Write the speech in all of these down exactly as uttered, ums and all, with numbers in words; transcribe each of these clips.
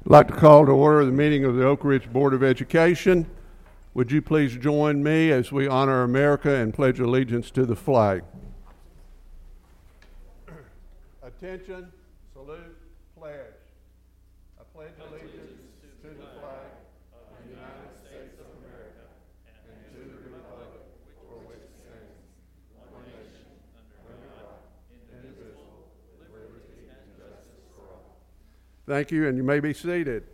I'd like to call to order the meeting of the Oak Ridge Board of Education. Would you please join me as we honor America and pledge allegiance to the flag? Attention, salute, pledge. I pledge allegiance to the flag of the United States of America and to the republic for which it stands, one nation, under God, indivisible, with liberty and justice for all. Thank you, and you may be seated.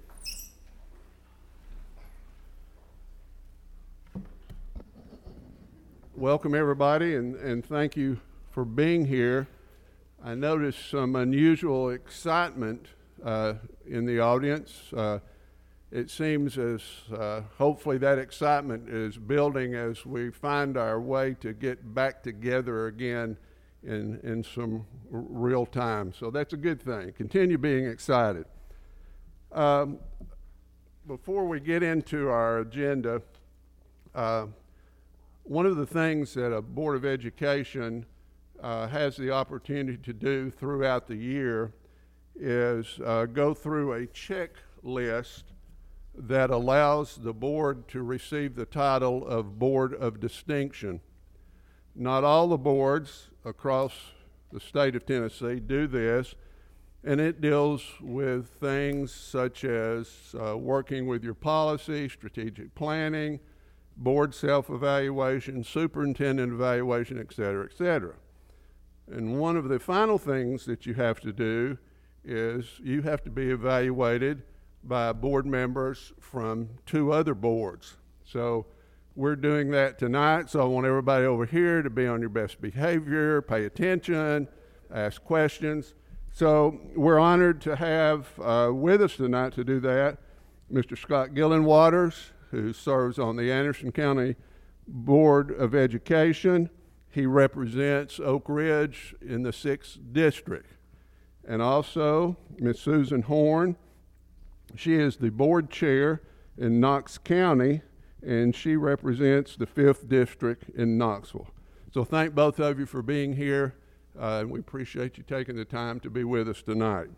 Welcome, everybody, and, and thank you for being here. I noticed some unusual excitement uh, in the audience. Uh, it seems as uh, hopefully that excitement is building as we find our way to get back together again in, in some r- real time. So that's a good thing. Continue being excited. Um, before we get into our agenda, uh, one of the things that a Board of Education uh, has the opportunity to do throughout the year is uh, go through a checklist that allows the board to receive the title of Board of Distinction. Not all the boards across the state of Tennessee do this, and it deals with things such as uh, working with your policy, strategic planning, board self-evaluation, superintendent evaluation, et cetera, et cetera. And one of the final things that you have to do is you have to be evaluated by board members from two other boards. So we're doing that tonight, so I want everybody over here to be on your best behavior, pay attention, ask questions. So we're honored to have uh, with us tonight to do that Mister Scott Gillenwaters, who serves on the Anderson County Board of Education. He represents Oak Ridge in the sixth District. And also Miz Susan Horn. She is the board chair in Knox County, and she represents the fifth District in Knoxville. So thank both of you for being here, uh, and we appreciate you taking the time to be with us tonight.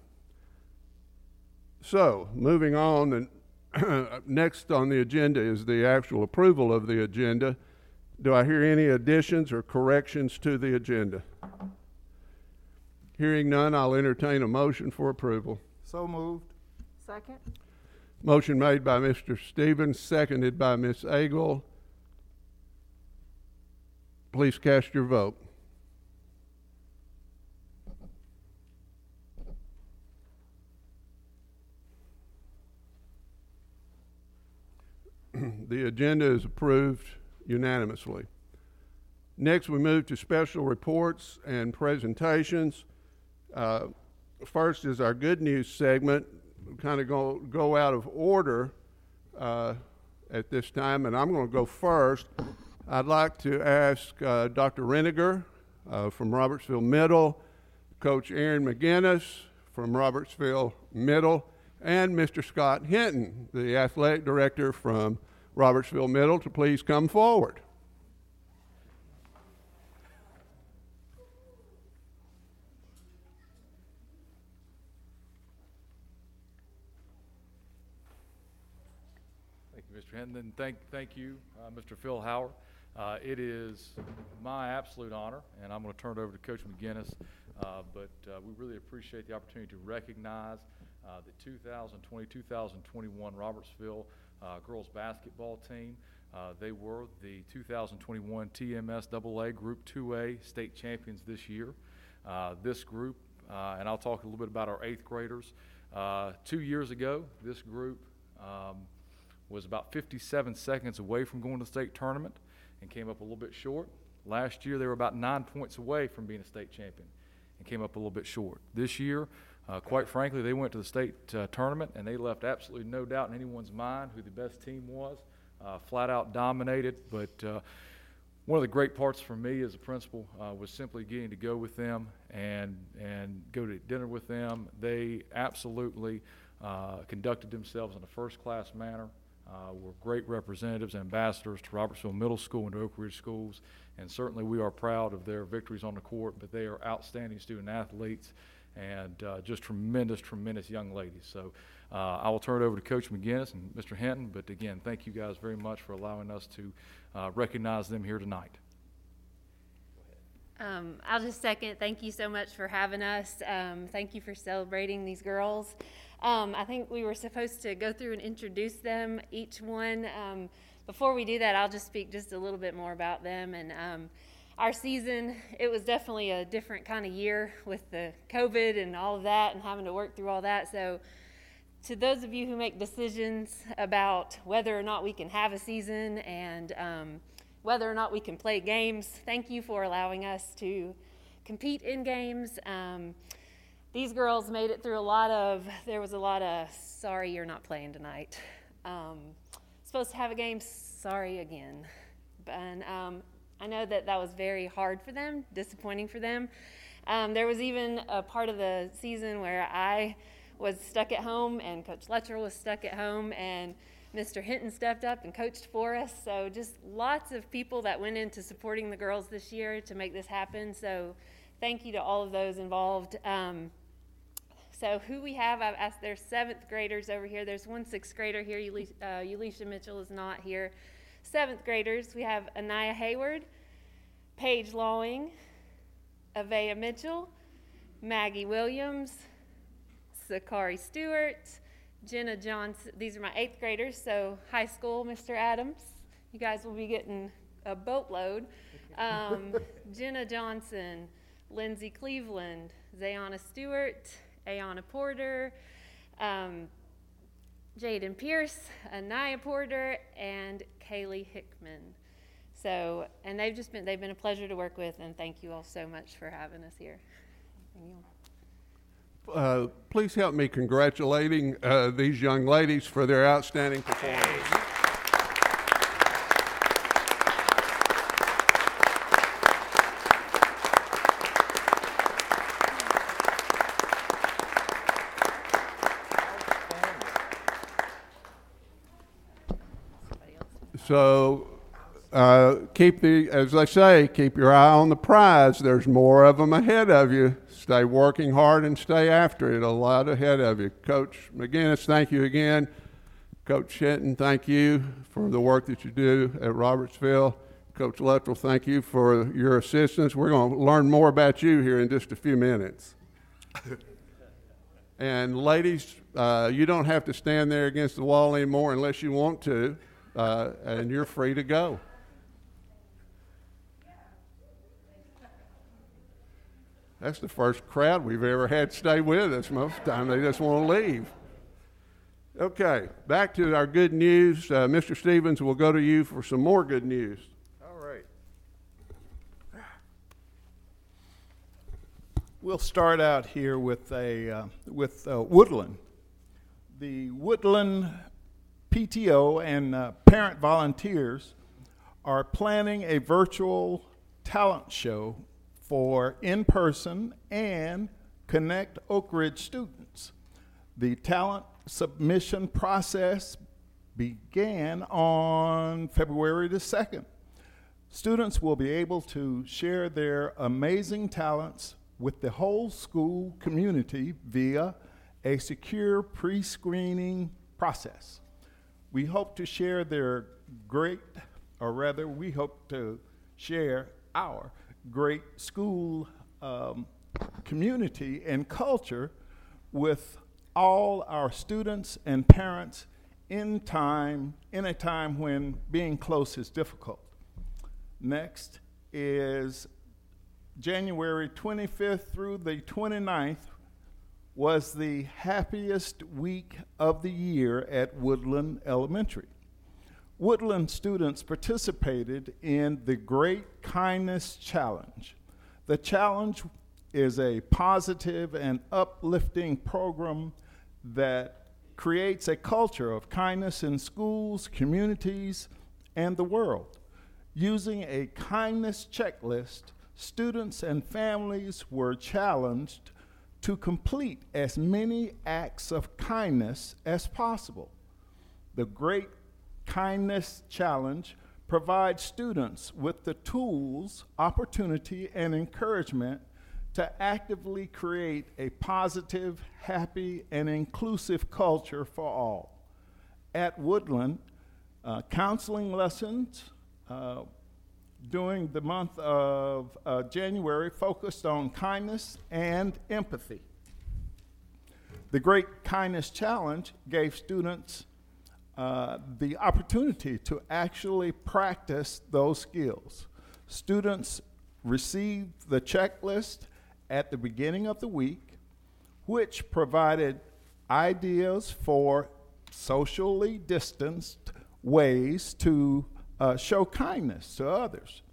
So, moving on, and next on the agenda is the actual approval of the agenda. Do I hear any additions or corrections to the agenda? Hearing none, I'll entertain a motion for approval. So moved. Second. Motion made by Mister Stevens, seconded by Miz Agle. Please cast your vote. The agenda is approved unanimously. Next, we move to special reports and presentations. Uh, first is our good news segment. We kind of go, go out of order uh, at this time, and I'm going to go first. I'd like to ask uh, Doctor Reniger uh, from Robertsville Middle, Coach Aaron McGinnis from Robertsville Middle, and Mister Scott Hinton, the athletic director from Robertsville Middle, to please come forward. Thank you, Mister Hinton, and thank, thank you, uh, Mister Phil Howard. Uh, it is my absolute honor, and I'm going to turn it over to Coach McGinnis, uh, but uh, we really appreciate the opportunity to recognize uh, the two thousand twenty two thousand twenty-one Robertsville uh, girls basketball team. Uh, they were the two thousand twenty-one T M S double A Group two A state champions this year. Uh, this group, uh, and I'll talk a little bit about our eighth graders. Uh, two years ago, this group um, was about fifty-seven seconds away from going to the state tournament and came up a little bit short. Last year, they were about nine points away from being a state champion and came up a little bit short. This year, uh, quite frankly, they went to the state uh, tournament and they left absolutely no doubt in anyone's mind who the best team was. Uh, flat out dominated, but uh, one of the great parts for me as a principal uh, was simply getting to go with them and and go to dinner with them. They absolutely uh, conducted themselves in a first-class manner. Uh, were great representatives and ambassadors to Robertsville Middle School and to Oak Ridge Schools, and certainly we are proud of their victories on the court, but they are outstanding student athletes, and uh, just tremendous, tremendous young ladies. So uh, I will turn it over to Coach McGinnis and Mister Hinton. But again, thank you guys very much for allowing us to uh, recognize them here tonight. Um, I'll just second, thank you so much for having us. Um, thank you for celebrating these girls. Um, I think we were supposed to go through and introduce them, each one. Um, before we do that, I'll just speak just a little bit more about them. And um, our season, it was definitely a different kind of year with the COVID and all of that and having to work through all that. So to those of you who make decisions about whether or not we can have a season and um, whether or not we can play games, thank you for allowing us to compete in games. Um, these girls made it through a lot of, there was a lot of, sorry you're not playing tonight. Um, supposed to have a game, sorry again. And um, I know that that was very hard for them, disappointing for them. Um, there was even a part of the season where I was stuck at home and Coach Letcher was stuck at home and Mister Hinton stepped up and coached for us. So just lots of people that went into supporting the girls this year to make this happen. So thank you to all of those involved. Um, so who we have, I've asked, there's seventh graders over here. There's one sixth grader here. Ulisha, uh, Ulisha Mitchell is not here. Seventh graders, we have Anaya Hayward, Paige Lawing, Avea Mitchell, Maggie Williams, Sakari Stewart, Jenna Johnson. These are my eighth graders, so high school, Mister Adams. You guys will be getting a boatload. Um, Jenna Johnson, Lindsay Cleveland, Zayana Stewart, Ayana Porter, um, Jaden Pierce, Anaya Porter, and Kaylee Hickman. So, and they've just been, they've been a pleasure to work with, and thank you all so much for having us here. Thank you. Uh, please help me congratulating uh, these young ladies for their outstanding performance. So uh, keep the, as they say, keep your eye on the prize. There's more of them ahead of you. Stay working hard and stay after it. A lot ahead of you. Coach McGinnis, thank you again. Coach Hinton, thank you for the work that you do at Robertsville. Coach Luttrell, thank you for your assistance. We're going to learn more about you here in just a few minutes. And ladies, uh, you don't have to stand there against the wall anymore unless you want to, uh, and you're free to go. That's the first crowd we've ever had stay with us. Most of the time they just want to leave. Okay, back to our good news. Uh, Mister Stevens, we'll go to you for some more good news. All right. We'll start out here with a uh, with uh, Woodland. The Woodland P T O and uh, parent volunteers are planning a virtual talent show for in-person and Connect Oak Ridge students. The talent submission process began on February the second. Students will be able to share their amazing talents with the whole school community via a secure pre-screening process. We hope to share their great, or rather we hope to share our great school um, community and culture with all our students and parents in time, in a time when being close is difficult. Next is January twenty-fifth through the twenty-ninth was the happiest week of the year at Woodland Elementary. Woodland students participated in the Great Kindness Challenge. The challenge is a positive and uplifting program that creates a culture of kindness in schools, communities, and the world. Using a kindness checklist, students and families were challenged to complete as many acts of kindness as possible. The Great Kindness Challenge provides students with the tools, opportunity, and encouragement to actively create a positive, happy, and inclusive culture for all. At Woodland, uh, counseling lessons uh, during the month of uh, January focused on kindness and empathy. The Great Kindness Challenge gave students uh, the opportunity to actually practice those skills. Students received the checklist at the beginning of the week, which provided ideas for socially distanced ways to uh, show kindness to others.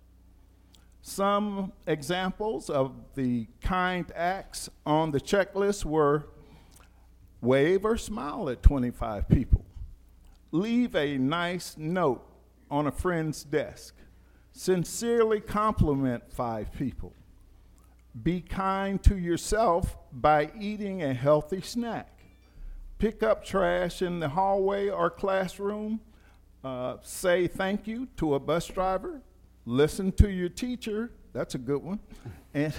Some examples of the kind acts on the checklist were: wave or smile at twenty-five people, leave a nice note on a friend's desk, sincerely compliment five people, be kind to yourself by eating a healthy snack, pick up trash in the hallway or classroom, uh, say thank you to a bus driver, listen to your teacher, that's a good one, and,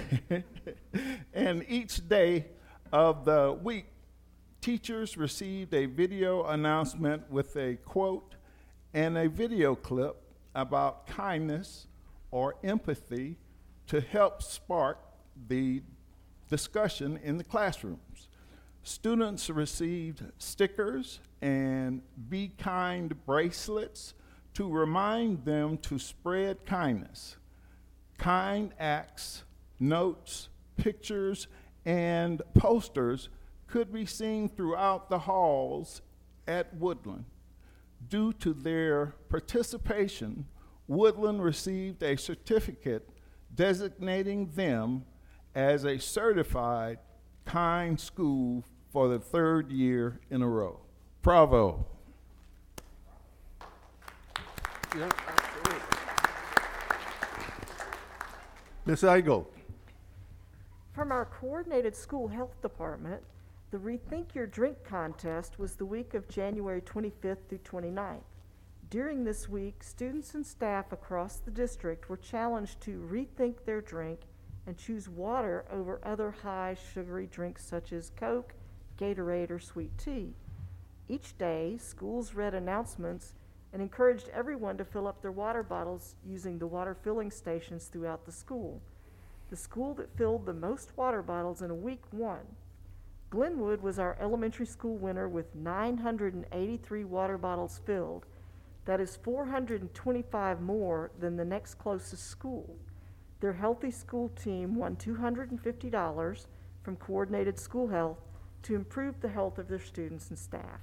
and each day of the week, teachers received a video announcement with a quote and a video clip about kindness or empathy to help spark the discussion in the classrooms. Students received stickers and Be Kind bracelets to remind them to spread kindness. Kind acts, notes, pictures, and posters could be seen throughout the halls at Woodland. Due to their participation, Woodland received a certificate designating them as a certified kind school for the third year in a row. Bravo. Yeah, absolutely. Miz Agel. From our coordinated school health department, the Rethink Your Drink contest was the week of January twenty-fifth through twenty-ninth. During this week, students and staff across the district were challenged to rethink their drink and choose water over other high sugary drinks such as Coke, Gatorade, or sweet tea. Each day, schools read announcements and encouraged everyone to fill up their water bottles using the water filling stations throughout the school. The school that filled the most water bottles in a week won. Glenwood was our elementary school winner with nine hundred eighty-three water bottles filled. That is four hundred twenty-five more than the next closest school. Their Healthy School team won two hundred fifty dollars from Coordinated School Health to improve the health of their students and staff.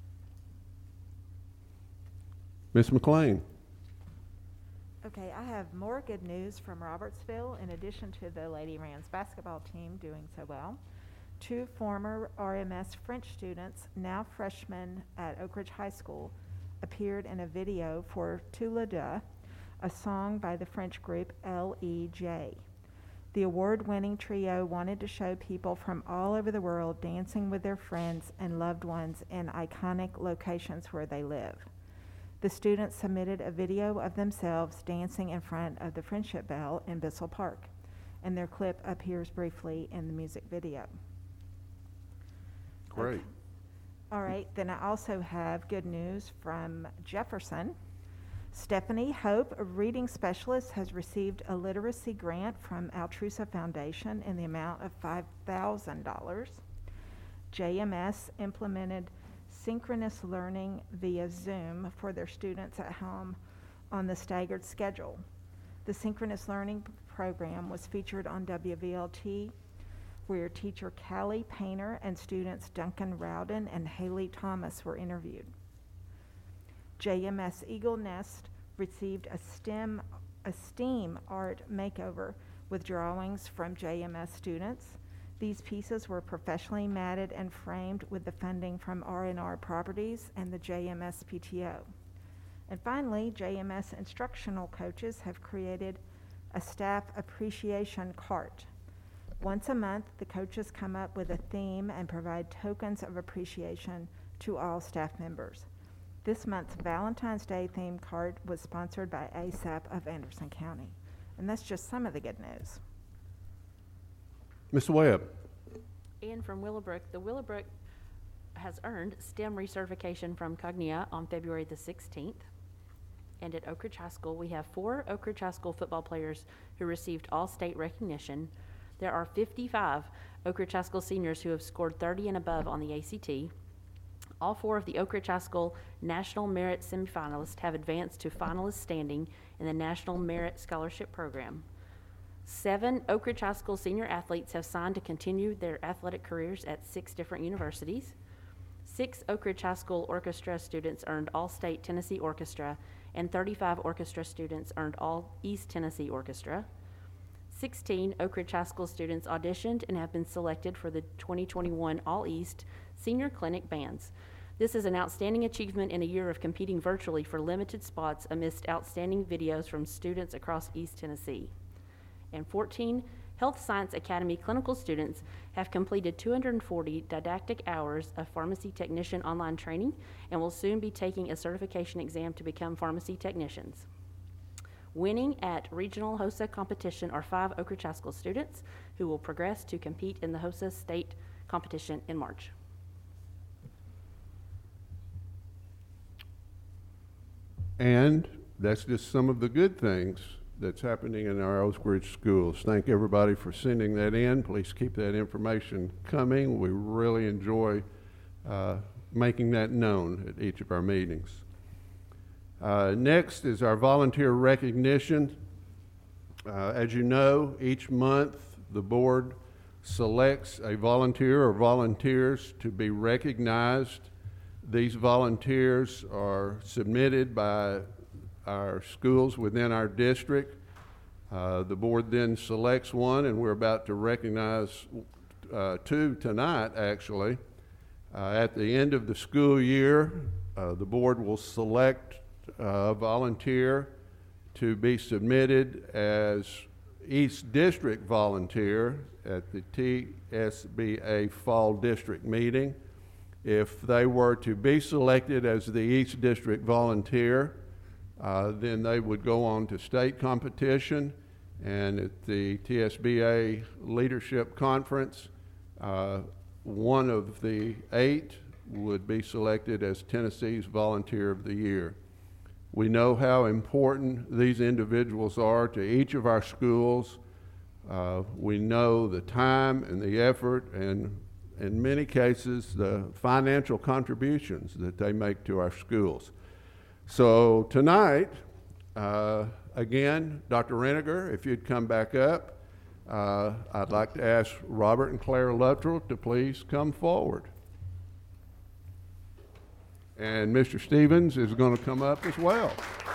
Miz McLean. Okay, I have more good news from Robertsville. In addition to the Lady Rams basketball team doing so well, two former R M S French students, now freshmen at Oak Ridge High School, appeared in a video for Tu Le Deux, a song by the French group L E J. The award-winning trio wanted to show people from all over the world dancing with their friends and loved ones in iconic locations where they live. The students submitted a video of themselves dancing in front of the Friendship Bell in Bissell Park, and their clip appears briefly in the music video. Great. Okay. All right, then I also have good news from Jefferson. Stephanie Hope, a reading specialist, has received a literacy grant from Altrusa Foundation in the amount of five thousand dollars. J M S implemented synchronous learning via Zoom for their students at home on the staggered schedule. The synchronous learning program was featured on W V L T, where teacher Callie Painter and students Duncan Rowden and Haley Thomas were interviewed. J M S Eagle Nest received a STEM, a STEAM art makeover with drawings from J M S students. These pieces were professionally matted and framed with the funding from R and R Properties and the J M S P T O. And finally, J M S instructional coaches have created a staff appreciation cart. Once a month, the coaches come up with a theme and provide tokens of appreciation to all staff members. This month's Valentine's Day theme card was sponsored by A S A P of Anderson County. And that's just some of the good news. Miz Webb. And from Willowbrook, the Willowbrook has earned STEM recertification from Cognia on February the sixteenth. And at Oak Ridge High School, we have four Oak Ridge High School football players who received all-state recognition. There are fifty-five Oak Ridge High School seniors who have scored thirty and above on the A C T. All four of the Oak Ridge High School National Merit semifinalists have advanced to finalist standing in the National Merit Scholarship Program. Seven Oak Ridge High School senior athletes have signed to continue their athletic careers at six different universities. Six Oak Ridge High School orchestra students earned All-State Tennessee Orchestra, and thirty-five orchestra students earned All-East Tennessee Orchestra. sixteen Oak Ridge High School students auditioned and have been selected for the twenty twenty-one All-East Senior Clinic Bands. This is an outstanding achievement in a year of competing virtually for limited spots amidst outstanding videos from students across East Tennessee. And fourteen Health Science Academy clinical students have completed two hundred forty didactic hours of pharmacy technician online training and will soon be taking a certification exam to become pharmacy technicians. Winning at regional HOSA competition are five Oak Ridge High School students who will progress to compete in the HOSA state competition in March. And that's just some of the good things that's happening in our Oak Ridge schools. Thank everybody for sending that in. Please keep that information coming. We really enjoy uh, making that known at each of our meetings. Uh, next is our volunteer recognition. Uh, as you know, each month the board selects a volunteer or volunteers to be recognized. These volunteers are submitted by our schools within our district. Uh, the board then selects one, and we're about to recognize uh, two tonight, actually. Uh, at the end of the school year, uh, the board will select a volunteer to be submitted as East District volunteer at the T S B A Fall District meeting. If they were to be selected as the East District volunteer, uh, then they would go on to state competition, and at the T S B A Leadership Conference, uh, one of the eight would be selected as Tennessee's Volunteer of the Year. We know how important these individuals are to each of our schools. Uh, we know the time and the effort and, in many cases, the financial contributions that they make to our schools. So tonight, uh, again, Doctor Reniger, if you'd come back up, uh, I'd like to ask Robert and Claire Luttrell to please come forward. And Mister Stevens is going to come up as well.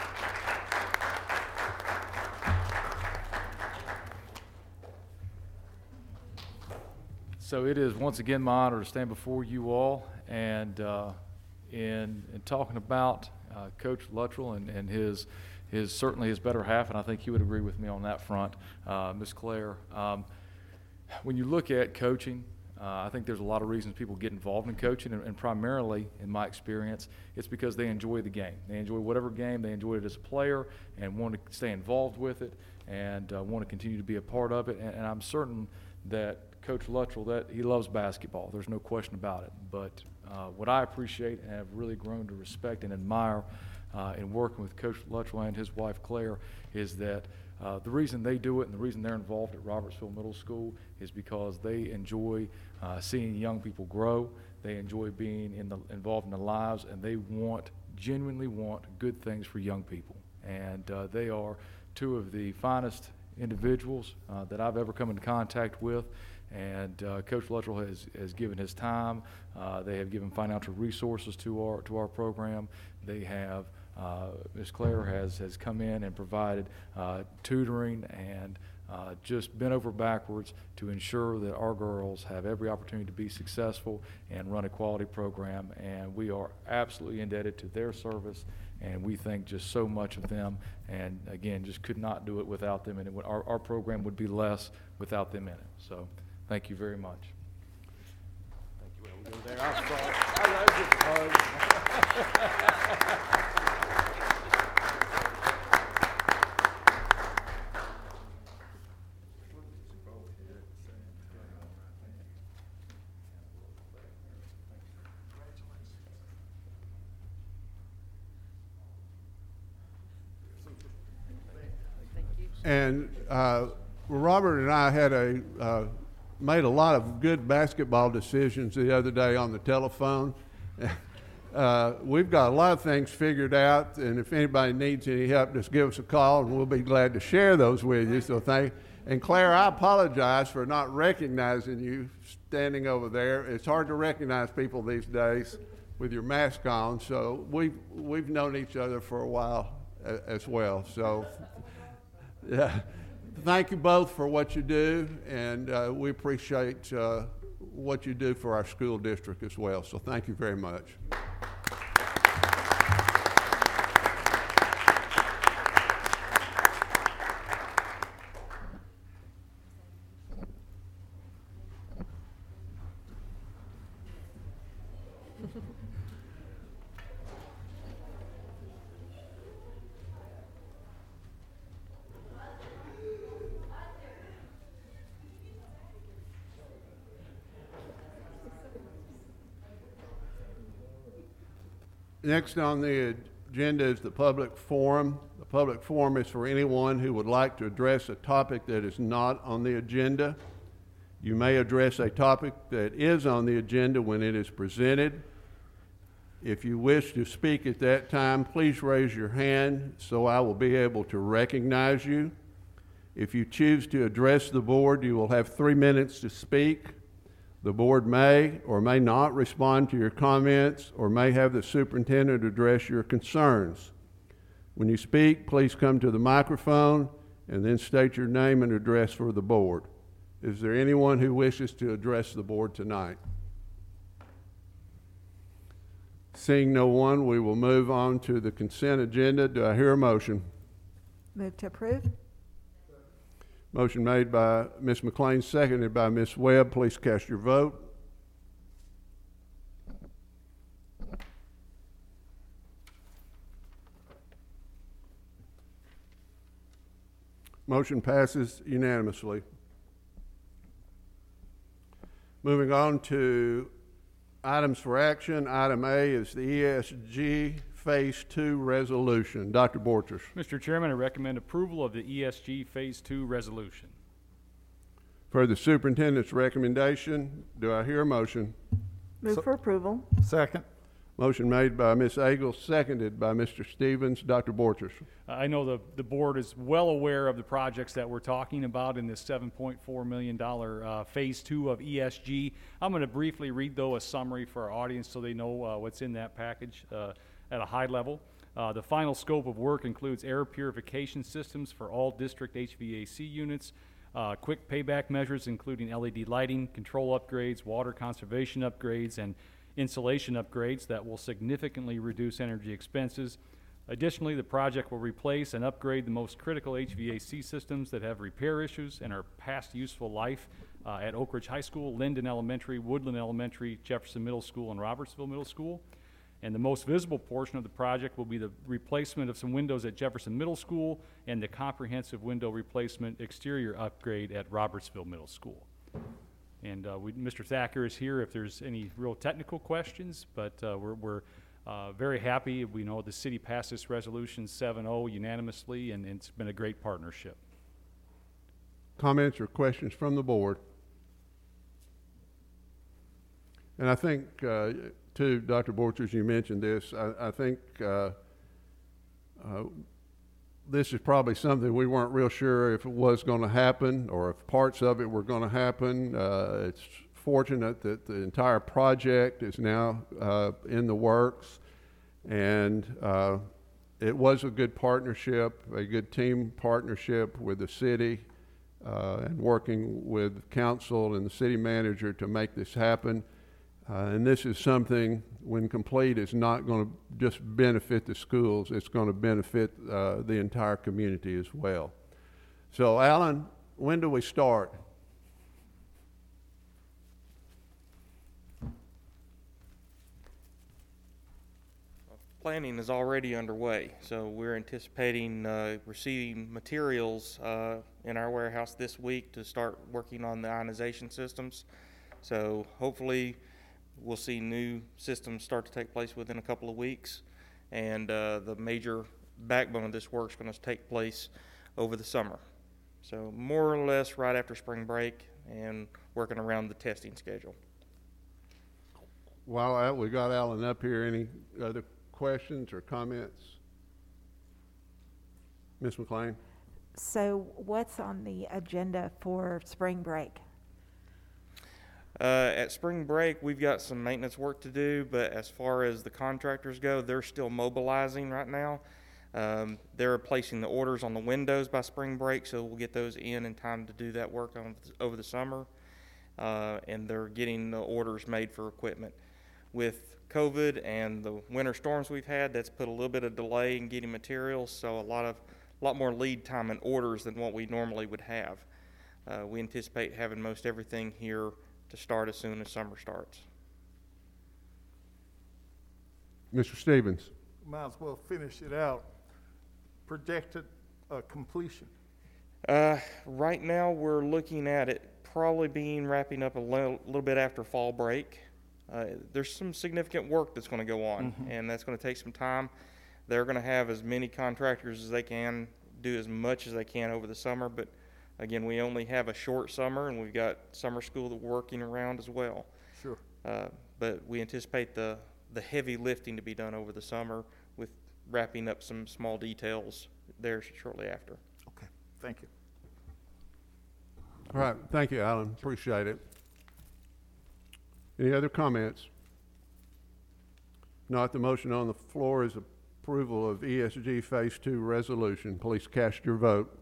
So it is once again my honor to stand before you all and uh, in, in talking about uh, Coach Luttrell and, and his, his certainly his better half, and I think he would agree with me on that front, uh, Miz Claire. Um, when you look at coaching, Uh, I think there's a lot of reasons people get involved in coaching, and, and primarily, in my experience, it's because they enjoy the game. They enjoy whatever game, they enjoy it as a player and want to stay involved with it and uh, want to continue to be a part of it. And, and I'm certain that Coach Luttrell, that he loves basketball. There's no question about it. But uh, what I appreciate and have really grown to respect and admire uh, in working with Coach Luttrell and his wife Claire is that Uh, the reason they do it and the reason they're involved at Robertsville Middle School is because they enjoy uh, seeing young people grow. They enjoy being in the, involved in their lives, and they want, genuinely want good things for young people. And uh, they are two of the finest individuals uh, that I've ever come into contact with. And uh, Coach Luttrell has, has given his time. Uh, they have given financial resources to our to our program. They have Uh, Miz Claire has, has come in and provided uh, tutoring and uh, just bent over backwards to ensure that our girls have every opportunity to be successful and run a quality program. And we are absolutely indebted to their service, and we think just so much of them. And again, just could not do it without them, and it would, our, our program would be less without them in it. So thank you very much. Thank you. Well, we go there. I'm sorry. I love you. And uh, Robert and I had a uh, made a lot of good basketball decisions the other day on the telephone. Uh, we've got a lot of things figured out, and if anybody needs any help, just give us a call, and we'll be glad to share those with you. So thank. And Claire, I apologize for not recognizing you standing over there. It's hard to recognize people these days with your mask on. So we've we've known each other for a while a, as well. So yeah, thank you both for what you do, and uh, we appreciate uh, what you do for our school district as well. So thank you very much. Next on the agenda is the public forum. The public forum is for anyone who would like to address a topic that is not on the agenda. You may address a topic that is on the agenda when it is presented. If you wish to speak at that time, please raise your hand so I will be able to recognize you. If you choose to address the board, you will have three minutes to speak. The board may or may not respond to your comments or may have the superintendent address your concerns. When you speak, please come to the microphone and then state your name and address for the board. Is there anyone who wishes to address the board tonight? Seeing no one, we will move on to the consent agenda. Do I hear a motion? Move to approve. Motion made by Miz McLean, seconded by Miz Webb. Please cast your vote. Motion passes unanimously. Moving on to items for action. Item A is the E S G Phase two resolution. Doctor Borchers. Mister Chairman, I recommend approval of the E S G Phase two resolution. For the superintendent's recommendation, do I hear a motion? Move So- for approval. Second. Motion made by Miz Agles, seconded by Mister Stevens. Doctor Borchers. I know the, the board is well aware of the projects that we're talking about in this seven point four million dollars uh, Phase two of E S G. I'm going to briefly read, though, a summary for our audience so they know uh, what's in that package uh, at a high level. Uh, the final scope of work includes air purification systems for all district H V A C units, uh, quick payback measures including L E D lighting, control upgrades, water conservation upgrades, and insulation upgrades that will significantly reduce energy expenses. Additionally, the project will replace and upgrade the most critical H V A C systems that have repair issues and are past useful life uh, at Oak Ridge High School, Linden Elementary, Woodland Elementary, Jefferson Middle School, and Robertsville Middle School. And the most visible portion of the project will be the replacement of some windows at Jefferson Middle School and the comprehensive window replacement exterior upgrade at Robertsville Middle School. And uh, we, Mister Thacker is here if there's any real technical questions, but uh, we're, we're uh, very happy. We know the city passed this resolution seven oh unanimously, and, and it's been a great partnership. Comments or questions from the board? And I think, uh, too, Doctor Borchers, you mentioned this. I, I think uh, uh, this is probably something we weren't real sure if it was going to happen or if parts of it were going to happen. Uh, it's fortunate that the entire project is now uh, in the works, and uh, it was a good partnership, a good team partnership with the city uh, and working with council and the city manager to make this happen. Uh, and this is something, when complete, is not going to just benefit the schools, it's going to benefit uh, the entire community as well. So, Alan, when do we start? Planning is already underway, so we're anticipating uh, receiving materials uh, in our warehouse this week to start working on the ionization systems. So hopefully we'll see new systems start to take place within a couple of weeks, and uh, the major backbone of this work is going to take place over the summer. So more or less right after spring break and working around the testing schedule. While I- we got Alan up here, any other questions or comments? Miz McLean? So what's on the agenda for spring break? Uh, at spring break, we've got some maintenance work to do, but as far as the contractors go, they're still mobilizing right now. Um, they're placing the orders on the windows by spring break, so we'll get those in in time to do that work on, over the summer. Uh, and they're getting the orders made for equipment. With COVID and the winter storms we've had, that's put a little bit of delay in getting materials, so a lot of, a lot more lead time in orders than what we normally would have. Uh, we anticipate having most everything here to start as soon as summer starts. Mister Stevens? Might as well finish it out. Projected uh, completion. Uh, right now, we're looking at it probably being wrapping up a little, little bit after fall break. Uh, there's some significant work that's going to go on, mm-hmm. and that's going to take some time. They're going to have as many contractors as they can, do as much as they can over the summer, but again, we only have a short summer, and we've got summer school that we're working around as well. Sure. Uh, but we anticipate the, the heavy lifting to be done over the summer with wrapping up some small details there shortly after. Okay, thank you. All right, thank you, Alan. Appreciate it. Any other comments? Not, the motion on the floor is approval of E S G Phase Two resolution. Please cast your vote.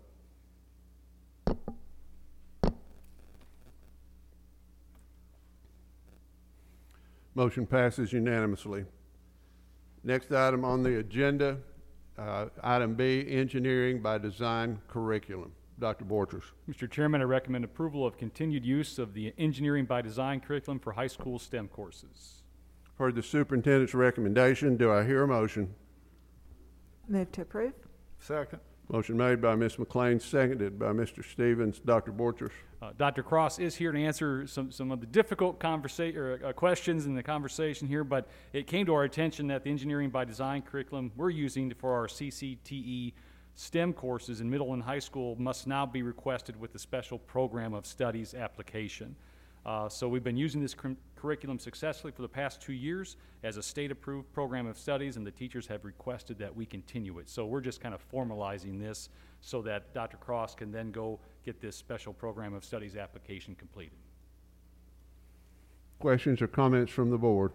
Motion passes unanimously. Next item on the agenda, uh, item B, engineering by design curriculum. Doctor Borchers. Mister Chairman, I recommend approval of continued use of the engineering by design curriculum for high school STEM courses. Heard the superintendent's recommendation. Do I hear a motion? Move to approve. Second. Motion made by Miz McLean, seconded by Mister Stevens. Doctor Borchers. Uh, Doctor Cross is here to answer some, some of the difficult conversa- or, uh, questions in the conversation here, but it came to our attention that the engineering by design curriculum we're using for our C C T E STEM courses in middle and high school must now be requested with the special program of studies application. Uh, so we've been using this cur- curriculum successfully for the past two years as a state-approved program of studies, and the teachers have requested that we continue it. So we're just kind of formalizing this so that Doctor Cross can then go get this special program of studies application completed. Questions or comments from the board?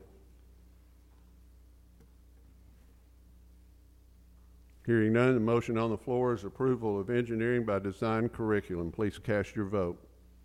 Hearing none, the motion on the floor is approval of engineering by design curriculum. Please cast your vote.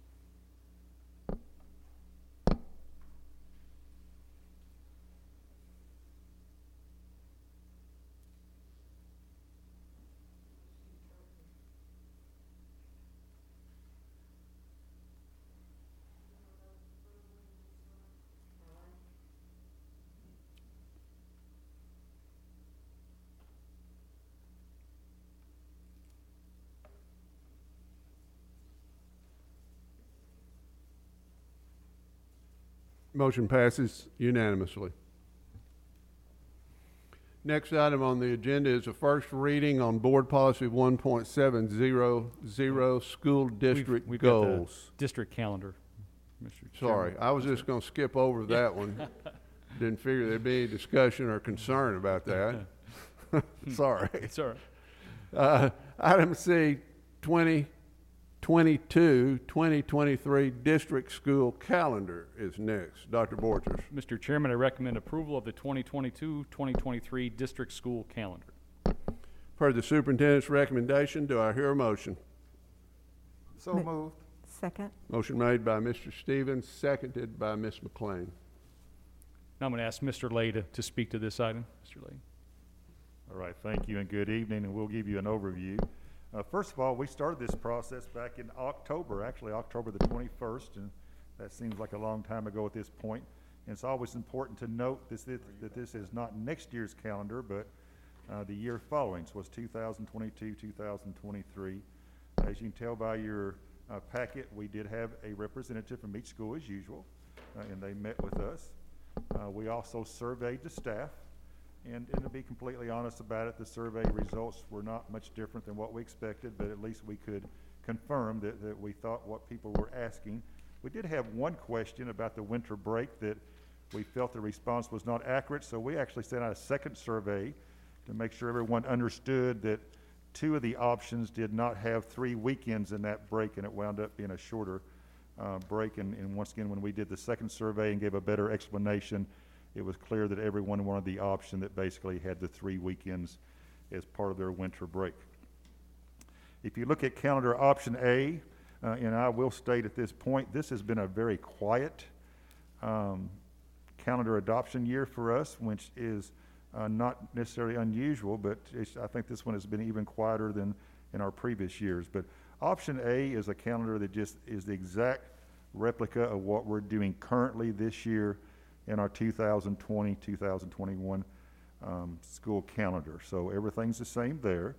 Motion passes unanimously. Next item on the agenda is a first reading on Board Policy one point seven zero zero, School District We've, we've got the Goals. district calendar, Mister Sorry, Chairman. I was just going to skip over that one. Didn't figure there'd be any discussion or concern about that. Sorry. It's all right. Uh, item C, twenty twenty-two twenty twenty-three District School Calendar is next. Doctor Borchers. Mister Chairman, I recommend approval of the twenty twenty-two twenty twenty-three district school calendar. Per the superintendent's recommendation, do I hear a motion? So Ma- moved. Second. Motion made by Mister Stevens, seconded by Miz McLean. Now I'm going to ask Mister Lay to, to speak to this item. Mister Lay. All right, thank you and good evening, and we'll give you an overview. Uh, first of all, we started this process back in October, actually October the twenty-first, and that seems like a long time ago at this point. And it's always important to note this, this, that this is not next year's calendar, but uh, the year following, so it's two thousand twenty-two, two thousand twenty-three. As you can tell by your uh, packet, we did have a representative from each school as usual, uh, and they met with us. Uh, we also surveyed the staff. And, and to be completely honest about it, the survey results were not much different than what we expected, but at least we could confirmed that, that we thought what people were asking. We did have one question about the winter break that we felt the response was not accurate, so we actually sent out a second survey to make sure everyone understood that two of the options did not have three weekends in that break, and it wound up being a shorter uh, break. And, and once again, when we did the second survey and gave a better explanation, it was clear that everyone wanted the option that basically had the three weekends as part of their winter break. If you look at calendar option A, uh, and I will state at this point, this has been a very quiet um, calendar adoption year for us, which is uh, not necessarily unusual, but it's, I think this one has been even quieter than in our previous years. But option A is a calendar that just is the exact replica of what we're doing currently this year in our two thousand twenty, two thousand twenty-one um, school calendar. So everything's the same there.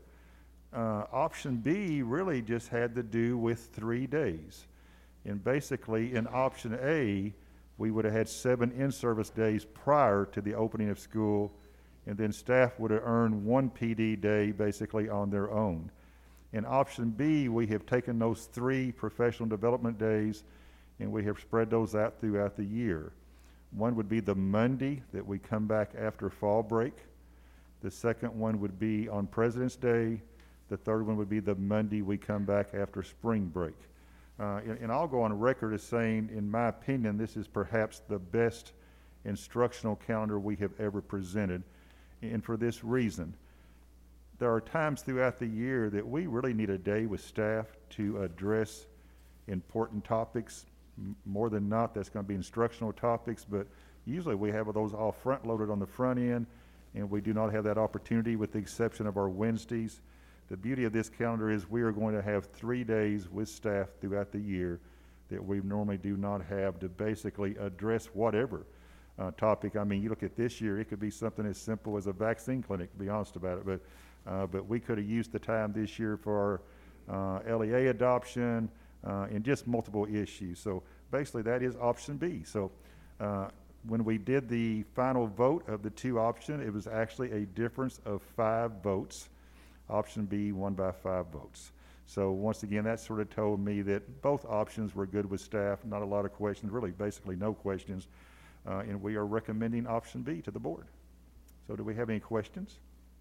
Uh, option B really just had to do with three days. And basically in option A, we would have had seven in-service days prior to the opening of school, and then staff would have earned one P D day basically on their own. In option B, we have taken those three professional development days and we have spread those out throughout the year. One would be the Monday that we come back after fall break. The second one would be on President's Day. The third one would be the Monday we come back after spring break. Uh, and, and I'll go on record as saying, in my opinion, this is perhaps the best instructional calendar we have ever presented. And for this reason, there are times throughout the year that we really need a day with staff to address important topics. M- more than not, that's going to be instructional topics, but usually we have those all front-loaded on the front end, and we do not have that opportunity with the exception of our Wednesdays. The beauty of this calendar is we are going to have three days with staff throughout the year that we normally do not have to basically address whatever uh, topic. I mean, you look at this year, it could be something as simple as a vaccine clinic, to be honest about it, but uh, but we could have used the time this year for our uh, L E A adoption uh, and just multiple issues. So basically that is option B. So uh, when we did the final vote of the two options, it was actually a difference of five votes. Option B won by five votes. So once again, that sort of told me that both options were good with staff, not a lot of questions, really basically no questions, uh, and we are recommending option B to the board. So do we have any questions?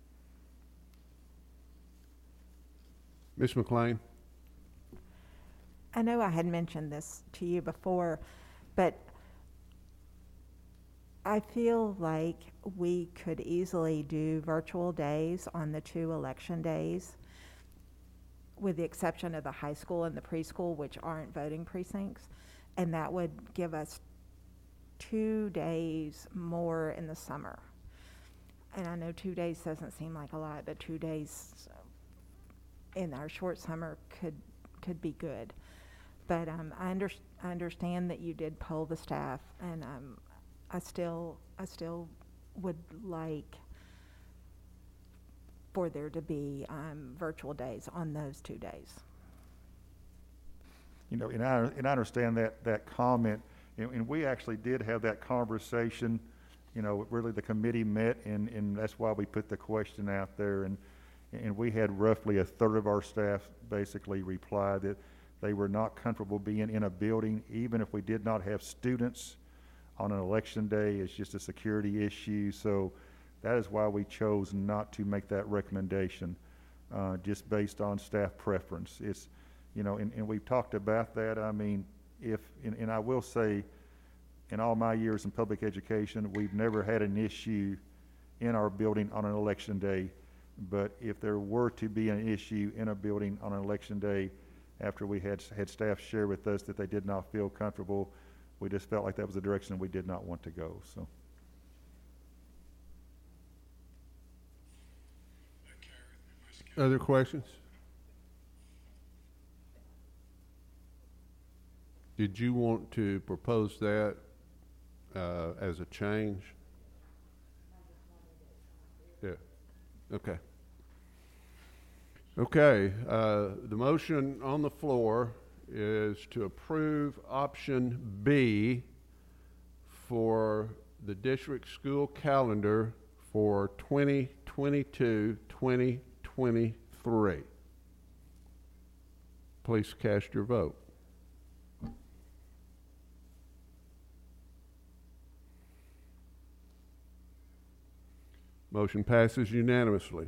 Miz McLean? I know I had mentioned this to you before, but I feel like we could easily do virtual days on the two election days, with the exception of the high school and the preschool, which aren't voting precincts. And that would give us two days more in the summer. And I know two days doesn't seem like a lot, but two days in our short summer could could be good. But um, I, under, I understand that you did poll the staff, and um, I still I still would like for there to be um, virtual days on those two days. You know, and I, and I understand that, that comment, and, and we actually did have that conversation. You know, really the committee met, and, and that's why we put the question out there, and and we had roughly a third of our staff basically reply that they were not comfortable being in a building, even if we did not have students on an election day. It's just a security issue. So that is why we chose not to make that recommendation, uh, just based on staff preference. It's, you know, and, and we've talked about that. I mean, if, and, and I will say, in all my years in public education, we've never had an issue in our building on an election day. But if there were to be an issue in a building on an election day, after we had had staff share with us that they did not feel comfortable, we just felt like that was the direction we did not want to go. So. Other questions? Did you want to propose that uh, as a change? Yeah. Okay. Okay. Uh, the motion on the floor is to approve option B for the district school calendar for twenty twenty-two twenty twenty-three. Please cast your vote. Motion passes unanimously.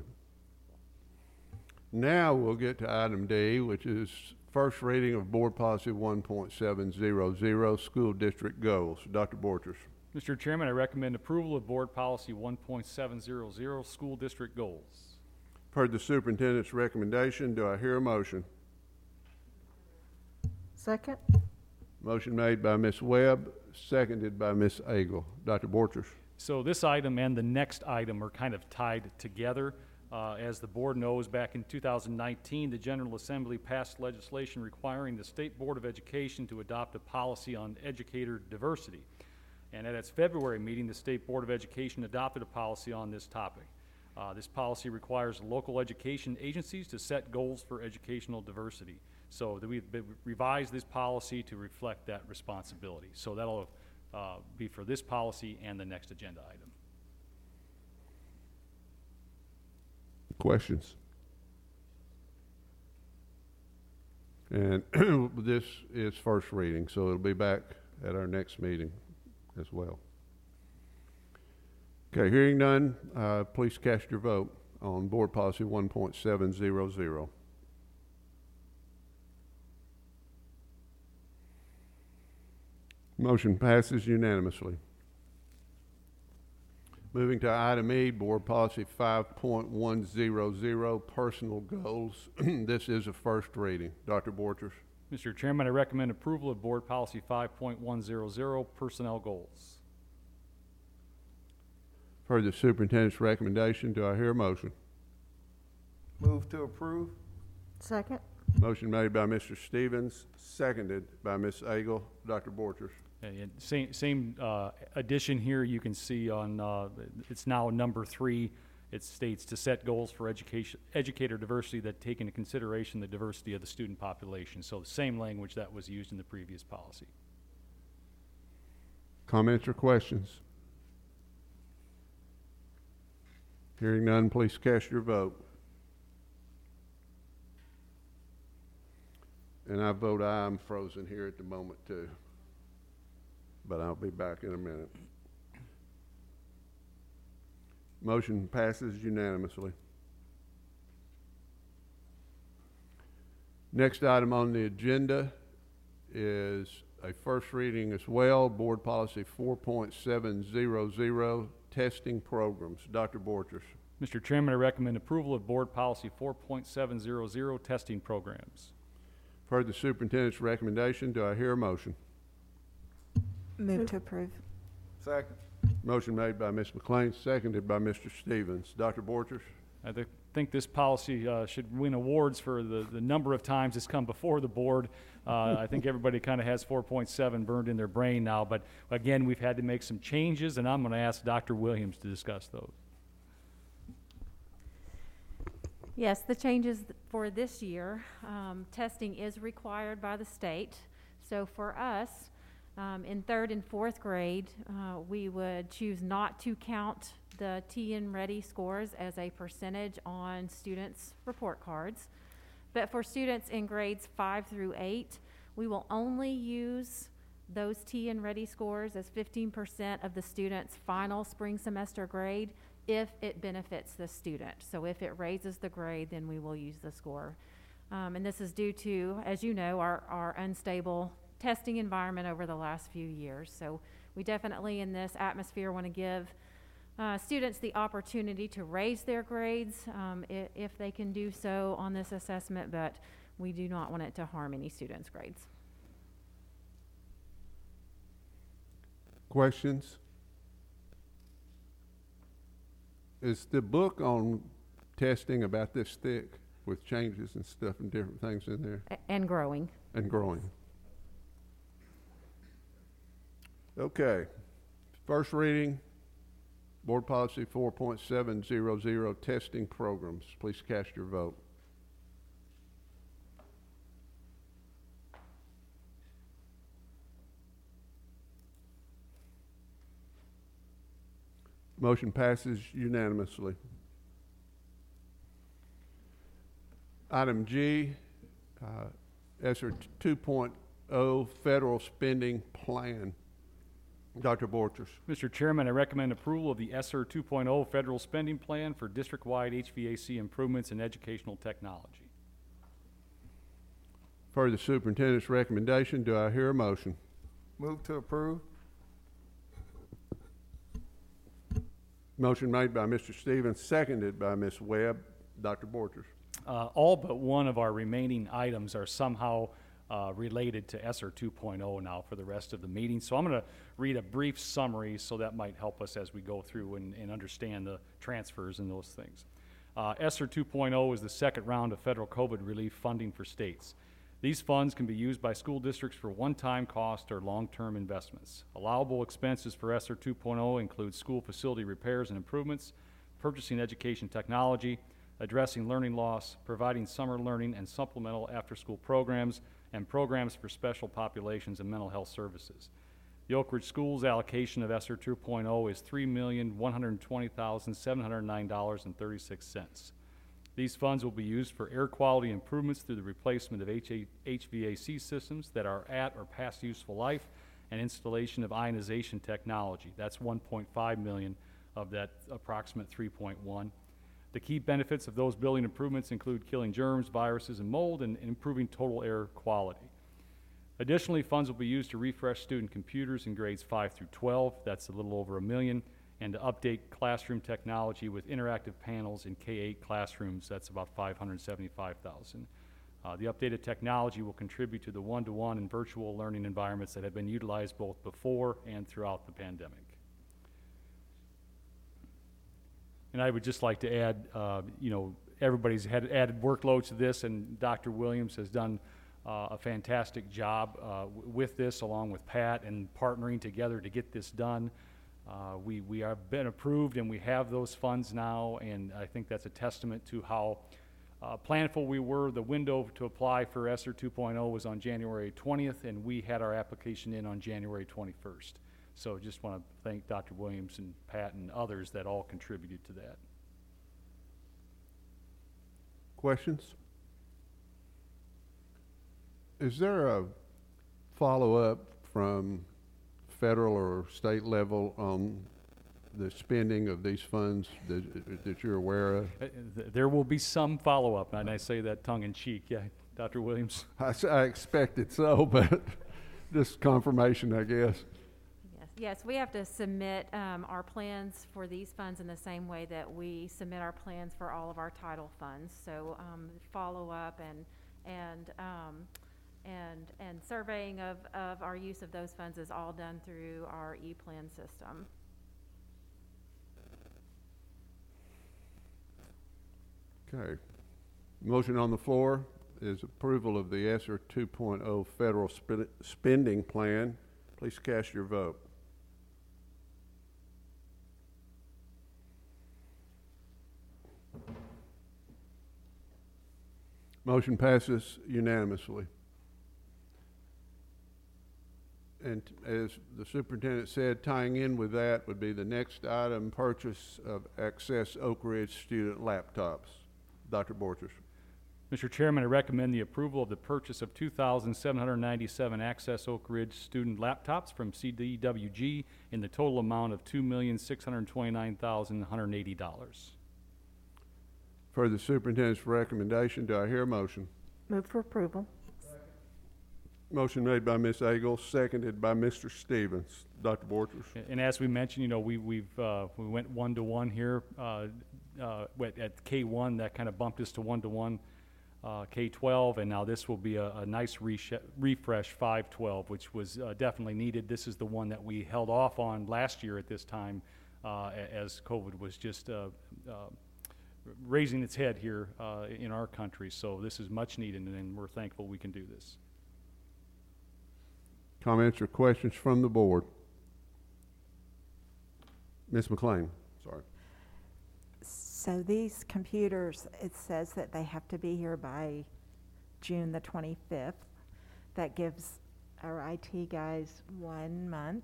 Now we'll get to item D, which is first reading of Board Policy one point seven zero zero, School District Goals. Doctor Borchers. Mister Chairman, I recommend approval of Board Policy one point seven zero zero, School District Goals. Heard the superintendent's recommendation. Do I hear a motion? Second? Motion made by Miz Webb, seconded by Miz Agel. Doctor Borchers. So this item and the next item are kind of tied together. Uh, as the board knows, back in two thousand nineteen, the General Assembly passed legislation requiring the State Board of Education to adopt a policy on educator diversity. And at its February meeting, the State Board of Education adopted a policy on this topic. Uh, this policy requires local education agencies to set goals for educational diversity. So that we've revised this policy to reflect that responsibility. So that'll uh, be for this policy and the next agenda item. Questions? And this is first reading, so it'll be back at our next meeting as well. Okay, hearing none, uh, please cast your vote on Board Policy one point seven zero zero. Motion passes unanimously. Moving to item E, Board Policy five point one zero zero, Personal Goals. This is a first reading. Doctor Borchers. Mister Chairman, I recommend approval of Board Policy five point one zero zero, Personnel Goals. Heard the superintendent's recommendation. Do I hear a motion? Move to approve. Second? Motion made by Mister Stevens, seconded by Miz Agel. Doctor Borchers. And same same uh, addition here. You can see on uh, it's now number three. It states to set goals for education, educator diversity that take into consideration the diversity of the student population. So the same language that was used in the previous policy. Comments or questions? Hearing none, please cast your vote. And I vote aye. I'm frozen here at the moment too, but I'll be back in a minute. Motion passes unanimously. Next item on the agenda is a first reading as well, Board Policy four point seven zero zero, Testing Programs. Doctor Borchers. Mister Chairman, I recommend approval of Board Policy four point seven zero zero, Testing Programs. Heard the superintendent's recommendation. Do I hear a motion? Move to approve. Second. Motion made by Miz McLean, seconded by Mister Stevens. Doctor Borchers. I th- think this policy uh, should win awards for the, the number of times it's come before the board. Uh, I think everybody kind of has four point seven burned in their brain now, but again, we've had to make some changes, and I'm going to ask Doctor Williams to discuss those. Yes, the changes th- for this year, um, testing is required by the state. So for us, um, in third and fourth grade, uh, we would choose not to count the T N Ready scores as a percentage on students' report cards. But for students in grades five through eight, we will only use those T N Ready scores as fifteen percent of the student's final spring semester grade if it benefits the student. So if it raises the grade, then we will use the score. Um, and this is due to, as you know, our, our unstable testing environment over the last few years. So we definitely in this atmosphere want to give uh, students the opportunity to raise their grades um, if, if they can do so on this assessment, but we do not want it to harm any students' grades. Questions? Is the book on testing about this thick with changes and stuff and different things in there? A- and growing. And growing. Okay. First reading, Board Policy four point seven zero zero, Testing Programs. Please cast your vote. Motion passes unanimously. Item G, uh, ESSER two point oh federal spending plan. Doctor Borchers. Mister Chairman, I recommend approval of the ESSER two point oh Federal Spending Plan for district-wide H V A C improvements in educational technology. Per the superintendent's recommendation, do I hear a motion? Move to approve. Motion made by Mister Stevens, seconded by Miz Webb. Doctor Borchers. Uh, all but one of our remaining items are somehow uh, related to ESSER two point oh now for the rest of the meeting. So I'm going to read a brief summary so that might help us as we go through and, and understand the transfers and those things. Uh, ESSER two point oh is the second round of federal COVID relief funding for states. These funds can be used by school districts for one-time cost or long-term investments. Allowable expenses for ESSER two point oh include school facility repairs and improvements, purchasing education technology, addressing learning loss, providing summer learning and supplemental after-school programs, and programs for special populations and mental health services. The Oak Ridge Schools allocation of ESSER two point oh is three million one hundred twenty thousand seven hundred nine dollars and thirty-six cents. These funds will be used for air quality improvements through the replacement of H V A C systems that are at or past useful life and installation of ionization technology. That's one point five million dollars of that approximate three point one. The key benefits of those building improvements include killing germs, viruses, and mold, and improving total air quality. Additionally, funds will be used to refresh student computers in grades five through twelve. That's a little over a million. And to update classroom technology with interactive panels in K eight classrooms. That's about five hundred seventy-five thousand dollars. Uh, the updated technology will contribute to the one-to-one and virtual learning environments that have been utilized both before and throughout the pandemic. And I would just like to add, uh, you know, everybody's had added workload to this, and Doctor Williams has done uh, a fantastic job uh, w with this, along with Pat, and partnering together to get this done. Uh, we, we have been approved and we have those funds now, and I think that's a testament to how uh, planful we were. The window to apply for ESSER two point oh was on January twentieth, and we had our application in on January twenty-first. So just want to thank Doctor Williams and Pat and others that all contributed to that. Questions? Is there a follow-up from federal or state level on the spending of these funds that, that you're aware of? Uh, th There will be some follow-up, and I say that tongue-in-cheek. Yeah, Doctor Williams? I, s- I expected so, but just confirmation, I guess. Yes, yes, we have to submit um, our plans for these funds in the same way that we submit our plans for all of our title funds. So um, follow-up and, and um, And, and surveying of, of our use of those funds is all done through our e-plan system. Okay. Motion on the floor is approval of the ESSER two point oh federal sp spending plan. Please cast your vote. Motion passes unanimously. And as the superintendent said, tying in with that would be the next item, purchase of Access Oak Ridge student laptops. Doctor Borchers. Mister Chairman, I recommend the approval of the purchase of two thousand seven hundred ninety-seven Access Oak Ridge student laptops from C D W G in the total amount of two million six hundred twenty-nine thousand one hundred eighty dollars. For the superintendent's recommendation, do I hear a motion? Move for approval. Motion made by Miz Eagle, seconded by Mister Stevens. Doctor Borchers. And as we mentioned, you know, we, we've, uh, we went one-to-one here, uh, uh, at at K one, that kind of bumped us to one-to-one, uh, K twelve, and now this will be a, a nice reshe- refresh five twelve, which was uh, definitely needed. This is the one that we held off on last year at this time, uh, a- as COVID was just, uh, uh, raising its head here, uh, in our country. So this is much needed, and we're thankful we can do this. Comments or questions from the board? Miz McLean, sorry. So these computers, it says that they have to be here by June the twenty-fifth. That gives our I T guys one month.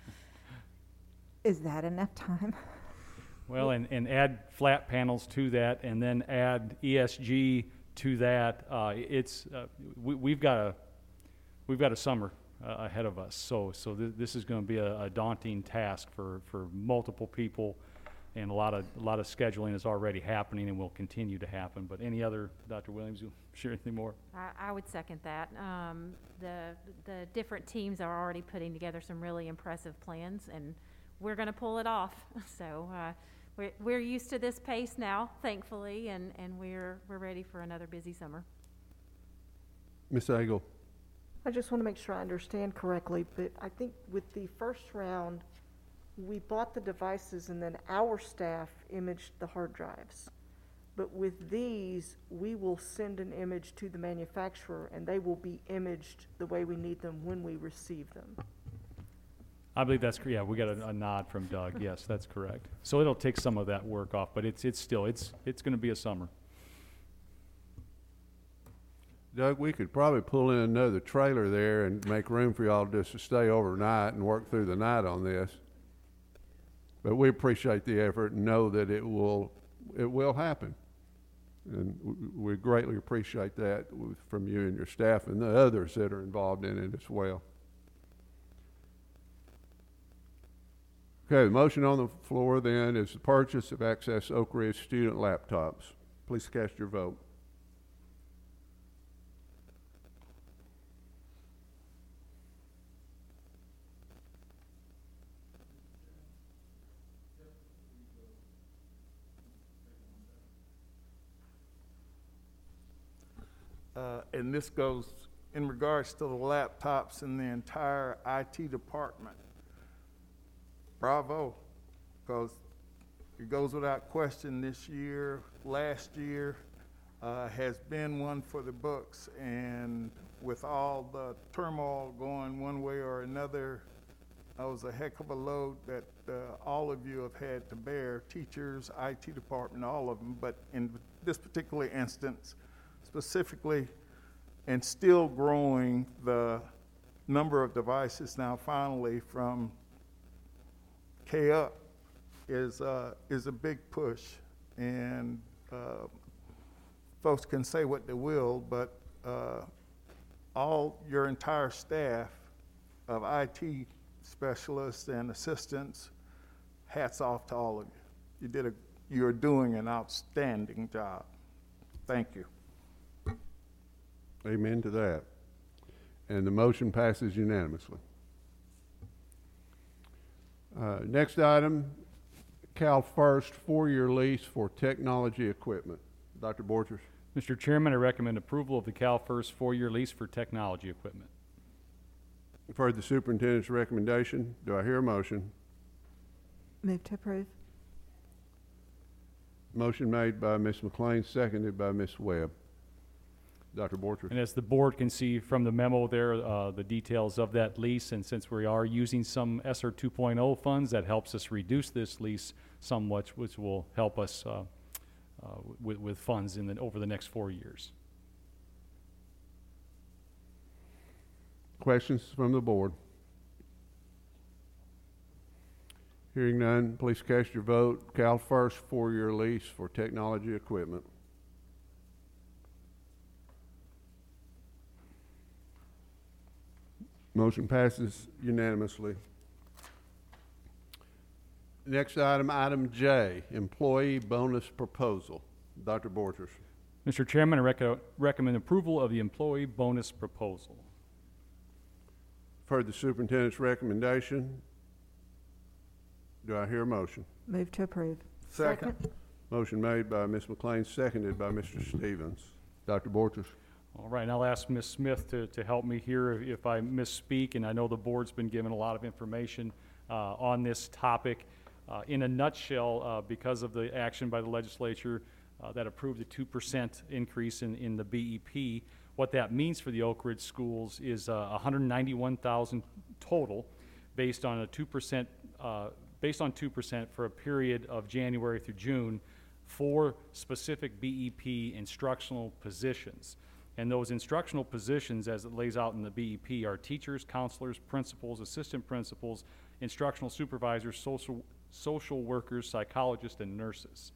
Is that enough time? Well, and, and add flat panels to that, and then add E S G to that, uh, it's, uh, we, we've got a, we've got a summer uh, ahead of us. So, so th- this is going to be a, a daunting task for, for multiple people, and a lot of, a lot of scheduling is already happening and will continue to happen. But any other, Doctor Williams, you share anything more? I, I would second that. Um, the, the different teams are already putting together some really impressive plans, and we're going to pull it off. So, uh, we're, we're used to this pace now, thankfully, and, and we're, we're ready for another busy summer. Miz Agel. I just want to make sure I understand correctly, but I think with the first round, we bought the devices and then our staff imaged the hard drives. But with these, we will send an image to the manufacturer and they will be imaged the way we need them when we receive them. I believe that's, yeah, we got a, a nod from Doug. Yes, that's correct. So it'll take some of that work off, but it's, it's still, it's, it's going to be a summer. Doug, we could probably pull in another trailer there and make room for y'all just to stay overnight and work through the night on this. But we appreciate the effort and know that it will, it will happen. And w- we greatly appreciate that with, from you and your staff and the others that are involved in it as well. Okay, the motion on the floor then is the purchase of Access Oak Ridge student laptops. Please cast your vote. Uh, and this goes in regards to the laptops in the entire I T department. Bravo, because it goes without question this year, last year uh, has been one for the books, and with all the turmoil going one way or another, that was a heck of a load that uh, all of you have had to bear, teachers, I T department, all of them, but in this particular instance, specifically, and still growing the number of devices now finally from K up is uh, is a big push, and uh, folks can say what they will, but uh, all your entire staff of I T specialists and assistants, hats off to all of you. You did a you're doing an outstanding job. Thank you. Amen to that. And the motion passes unanimously. Uh, next item, Cal First four-year lease for technology equipment. Doctor Borchers. Mister Chairman, I recommend approval of the Cal First four-year lease for technology equipment. You've heard the superintendent's recommendation. Do I hear a motion? Move to approve. Motion made by Miz McLean, seconded by Miz Webb. Doctor Borchers. And as the board can see from the memo there, uh, the details of that lease, and since we are using some S R two point oh funds, that helps us reduce this lease somewhat, which will help us uh, uh, with, with funds in the, over the next four years. Questions from the board? Hearing none, please cast your vote. Cal First four-year lease for technology equipment. Motion passes unanimously. Next item, item J, employee bonus proposal. Doctor Borchers. Mister Chairman, I rec recommend approval of the employee bonus proposal. Heard the superintendent's recommendation. Do I hear a motion? Move to approve. Second. Motion made by Miz McLean, seconded by Mister Stevens. Doctor Borchers. All right, and I'll ask Miz Smith to, to help me here if, if I misspeak, and I know the board's been given a lot of information uh, on this topic. Uh, in a nutshell, uh, because of the action by the legislature uh, that approved a two percent increase in, in the B E P, what that means for the Oak Ridge schools is uh, one hundred ninety-one thousand total, based on a two percent, uh, based on two percent for a period of January through June for specific B E P instructional positions. And those instructional positions, as it lays out in the B E P, are teachers, counselors, principals, assistant principals, instructional supervisors, social, social workers, psychologists, and nurses.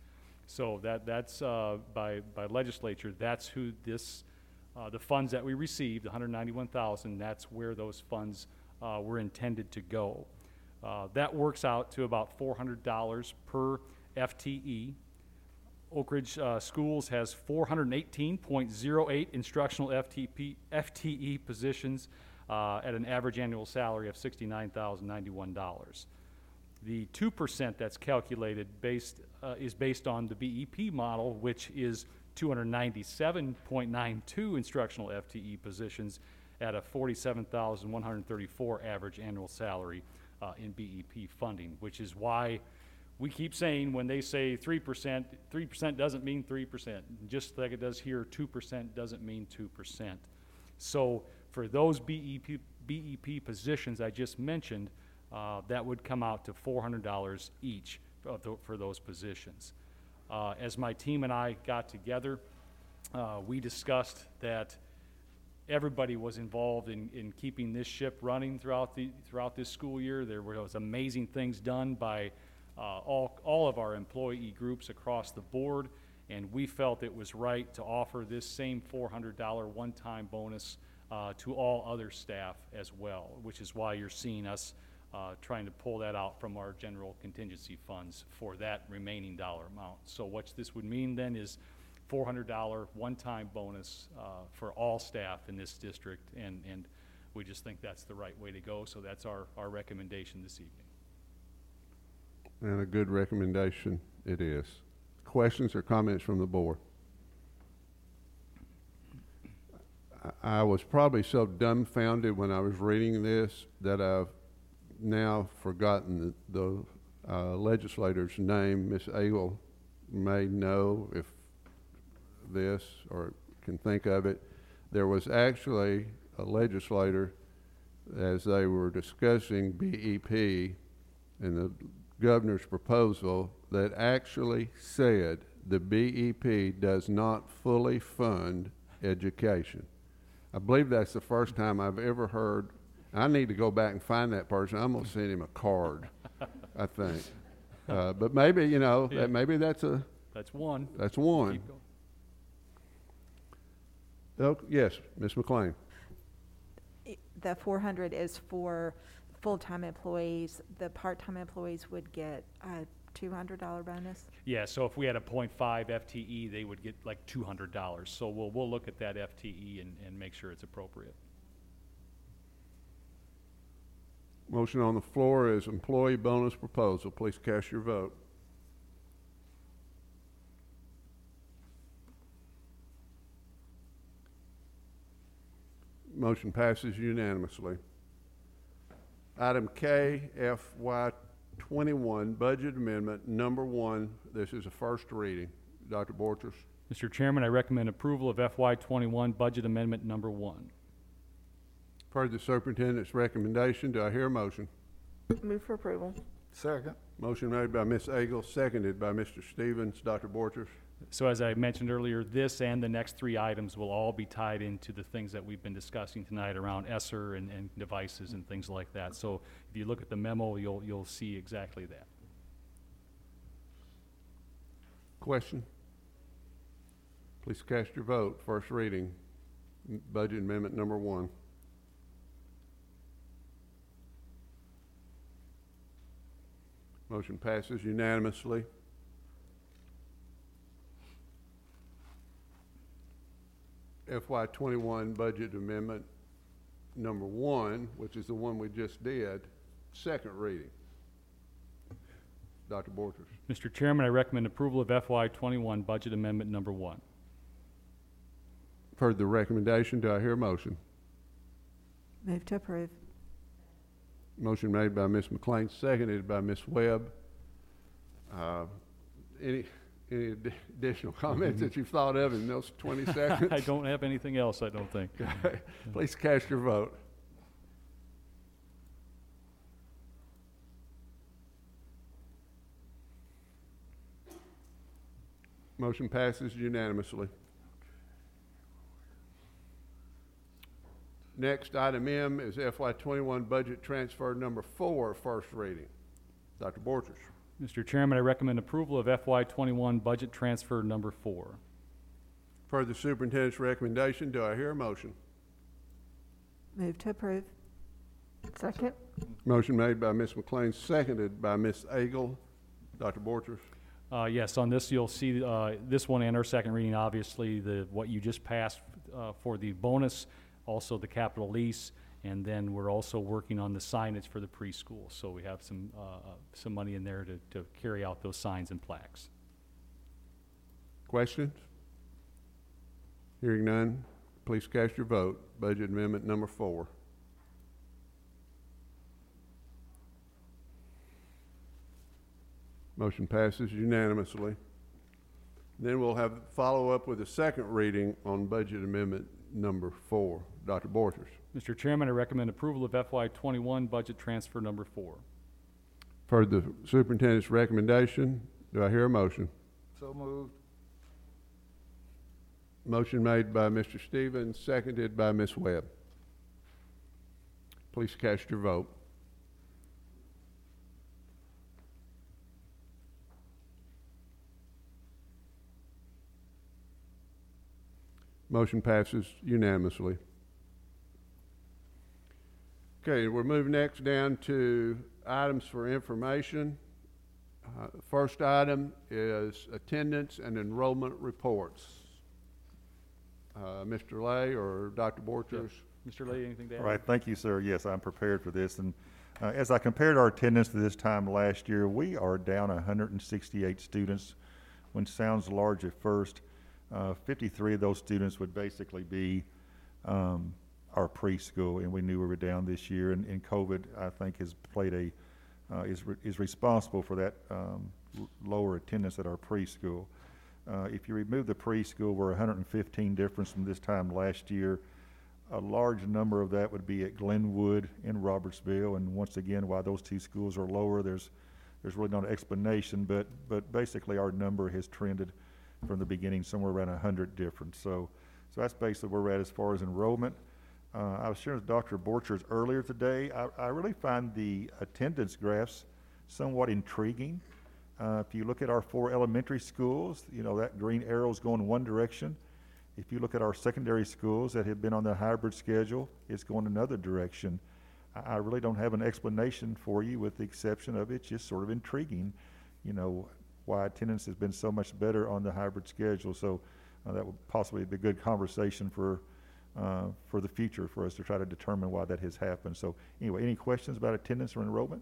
So that, that's, uh, by, by legislature, that's who this, uh, the funds that we received, one hundred ninety-one thousand, that's where those funds, uh, were intended to go. Uh, that works out to about four hundred dollars per F T E. Oak Ridge uh, Schools has four hundred eighteen point zero eight instructional F T P, F T E positions uh, at an average annual salary of sixty-nine thousand ninety-one dollars. The two percent that's calculated based, uh, is based on the B E P model, which is two hundred ninety-seven point nine two instructional F T E positions at a forty-seven thousand one hundred thirty-four average annual salary uh, in B E P funding, which is why we keep saying when they say three percent, three percent doesn't mean three percent. Just like it does here, two percent doesn't mean two percent. So for those B E P, B E P positions I just mentioned, uh, that would come out to four hundred dollars each for, th for those positions. Uh, as my team and I got together, uh, we discussed that everybody was involved in, in keeping this ship running throughout, the, throughout this school year. There was amazing things done by Uh, all, all of our employee groups across the board, and we felt it was right to offer this same four hundred dollar one-time bonus uh, to all other staff as well, which is why you're seeing us uh, trying to pull that out from our general contingency funds for that remaining dollar amount. So what this would mean then is four hundred dollar one-time bonus uh, for all staff in this district, and, and we just think that's the right way to go, so that's our, our recommendation this evening. And a good recommendation it is. Questions or comments from the board? I, I was probably so dumbfounded when I was reading this that I've now forgotten the, the uh, legislator's name. Miz Agle may know if this or can think of it. There was actually a legislator, as they were discussing B E P and the governor's proposal, that actually said the B E P does not fully fund education. I believe that's the first time I've ever heard. I need to go back and find that person. I'm gonna send him a card, I think. Uh, but maybe, you know, Yeah. that maybe that's a, That's one. that's one. Keep going. Oh, yes, Miz McLean. The four hundred is for full-time employees. The part-time employees would get a two hundred dollar bonus. Yeah, so if we had a point five F T E, they would get like two hundred dollars. So we'll, we'll look at that F T E and, and make sure it's appropriate. Motion on the floor is employee bonus proposal. Please cast your vote. Motion passes unanimously. Item K, F Y twenty-one, budget amendment number one. This is a first reading. Doctor Borchers. Mister Chairman, I recommend approval of F Y twenty-one budget amendment number one. Per the superintendent's recommendation, do I hear a motion? Move for approval. Second. Motion made by Miz Agle, seconded by Mister Stevens. Doctor Borchers. So as I mentioned earlier, this and the next three items will all be tied into the things that we've been discussing tonight around ESSER and, and devices and things like that. So if you look at the memo, you'll, you'll see exactly that. Question? Please cast your vote. First reading, budget amendment number one. Motion passes unanimously. F Y twenty-one budget amendment number one, which is the one we just did, second reading. Doctor Borchers. Mister Chairman, I recommend approval of F Y twenty-one budget amendment number one. Heard the recommendation. Do I hear a motion? Move to approve. Motion made by Miz McLean, seconded by Miz Webb. Uh, any any ad- additional comments that you've thought of in those twenty seconds? I don't have anything else, I don't think. Okay. Please cast your vote. Motion passes unanimously. Next, item M is F Y twenty-one budget transfer number four, first reading. Doctor Borchers. Mister Chairman, I recommend approval of F Y twenty-one budget transfer number four. Per the superintendent's recommendation, do I hear a motion? Move to approve. Second? Motion made by Miz McLean, seconded by Miz Agel. Doctor Borchers? Uh, yes, on this, you'll see, uh, this one and our second reading, obviously, the, what you just passed, uh, for the bonus, also the capital lease, and then we're also working on the signage for the preschool. So we have some, uh, uh, some money in there to, to carry out those signs and plaques. Questions? Hearing none, please cast your vote. Budget amendment number four. Motion passes unanimously. Then we'll have follow up with a second reading on budget amendment number four. Doctor Borchers? Mister Chairman, I recommend approval of F Y twenty-one budget transfer number four. Per the superintendent's recommendation, do I hear a motion? So moved. Motion made by Mister Stevens, seconded by Miz Webb. Please cast your vote. Motion passes unanimously. Okay, we're moving next down to items for information. Uh, first item is attendance and enrollment reports. Uh, Mister Lay or Doctor Borchers? Mister Lee, anything to add? All right, thank you, sir. Yes, I'm prepared for this. And uh, as I compared our attendance to this time last year, we are down one hundred sixty-eight students, which sounds large at first. Uh, fifty-three of those students would basically be um, our preschool, and we knew we were down this year. And, and COVID, I think, has played a uh, is re is responsible for that um, lower attendance at our preschool. Uh, if you remove the preschool, we're one hundred fifteen difference from this time last year. A large number of that would be at Glenwood and Robertsville, and once again, why those two schools are lower, there's there's really not an explanation, but but basically our number has trended from the beginning somewhere around one hundred different. So so that's basically where we're at as far as enrollment. Uh, I was sharing with Doctor Borchers earlier today. I, I really find the attendance graphs somewhat intriguing. Uh, if you look at our four elementary schools, you know, that green arrow is going one direction. If you look at our secondary schools that have been on the hybrid schedule, it's going another direction. I, I really don't have an explanation for you, with the exception of it's just sort of intriguing, you know, why attendance has been so much better on the hybrid schedule. So uh, that would possibly be a good conversation for uh, for the future for us to try to determine why that has happened. So anyway, any questions about attendance or enrollment?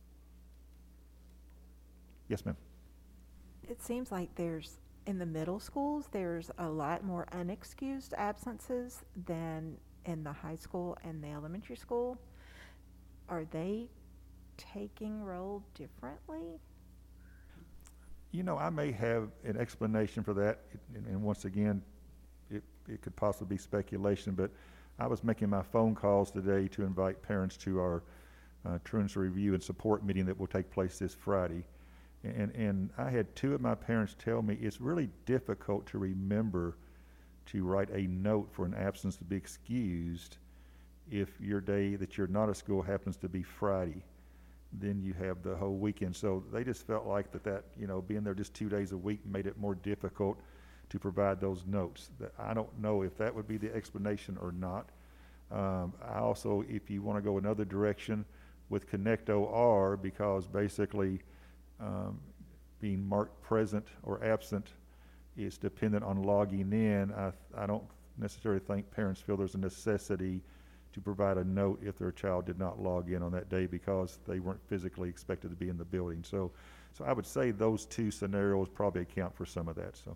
Yes, ma'am. It seems like there's, in the middle schools, there's a lot more unexcused absences than in the high school and the elementary school. Are they taking roll differently? You know, I may have an explanation for that, and, and once again, it, it could possibly be speculation, but I was making my phone calls today to invite parents to our uh, truancy review and support meeting that will take place this Friday. And, and I had two of my parents tell me it's really difficult to remember to write a note for an absence to be excused if your day that you're not at school happens to be Friday. Then you have the whole weekend. So they just felt like that, that you know, being there just two days a week made it more difficult to provide those notes. That I don't know if that would be the explanation or not. Um, I also, if you want to go another direction with Connect O R, because basically um, being marked present or absent is dependent on logging in, I, I don't necessarily think parents feel there's a necessity to provide a note if their child did not log in on that day because they weren't physically expected to be in the building. So, so I would say those two scenarios probably account for some of that. So,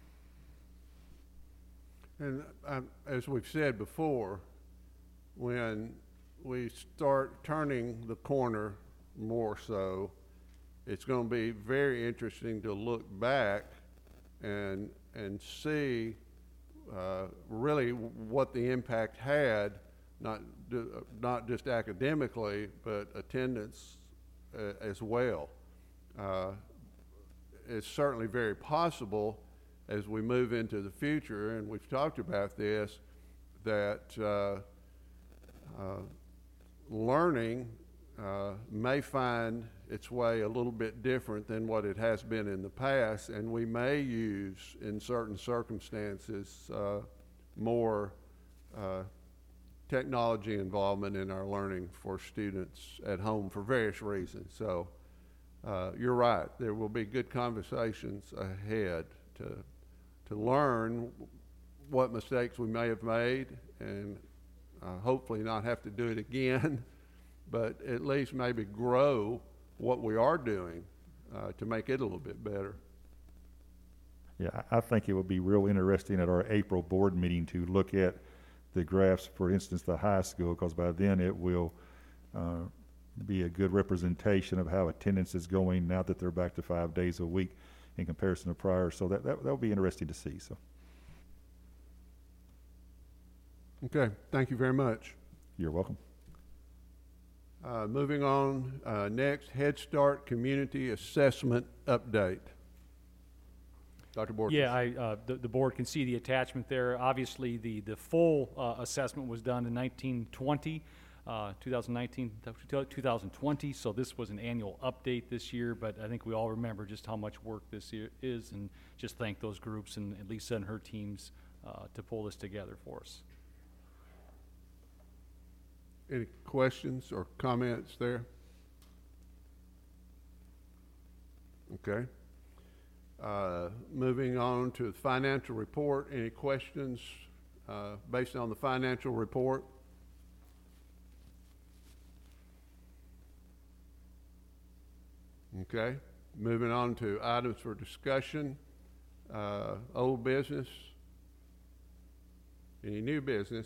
And um, as we've said before, when we start turning the corner more so, it's going to be very interesting to look back and and see uh, really what the impact had, not not just academically, but attendance uh, as well. Uh, it's certainly very possible as we move into the future, and we've talked about this, that uh, uh, learning uh, may find its way a little bit different than what it has been in the past, and we may use, in certain circumstances, uh, more uh, technology involvement in our learning for students at home for various reasons. So uh, you're right, there will be good conversations ahead to, to learn what mistakes we may have made, and uh, hopefully not have to do it again, but at least maybe grow what we are doing uh, to make it a little bit better. Yeah, I I think it would be real interesting at our April board meeting to look at the graphs, for instance, the high school, because by then it will uh, be a good representation of how attendance is going now that they're back to five days a week in comparison to prior. So that, that, that'll be interesting to see. So, Okay, thank you very much. you're welcome. Uh, moving on, uh, next, Head Start Community Assessment Update. Doctor Borges. Yeah, I, uh, the, the board can see the attachment there. Obviously, the, the full uh, assessment was done in nineteen twenty, uh, twenty nineteen, twenty twenty, so this was an annual update this year, but I think we all remember just how much work this year is, and just thank those groups and and Lisa and her teams uh, to pull this together for us. Any questions or comments there? Okay. Uh, moving on to the financial report. Any questions uh, based on the financial report? Okay. Moving on to items for discussion. Uh, old business. Any new business?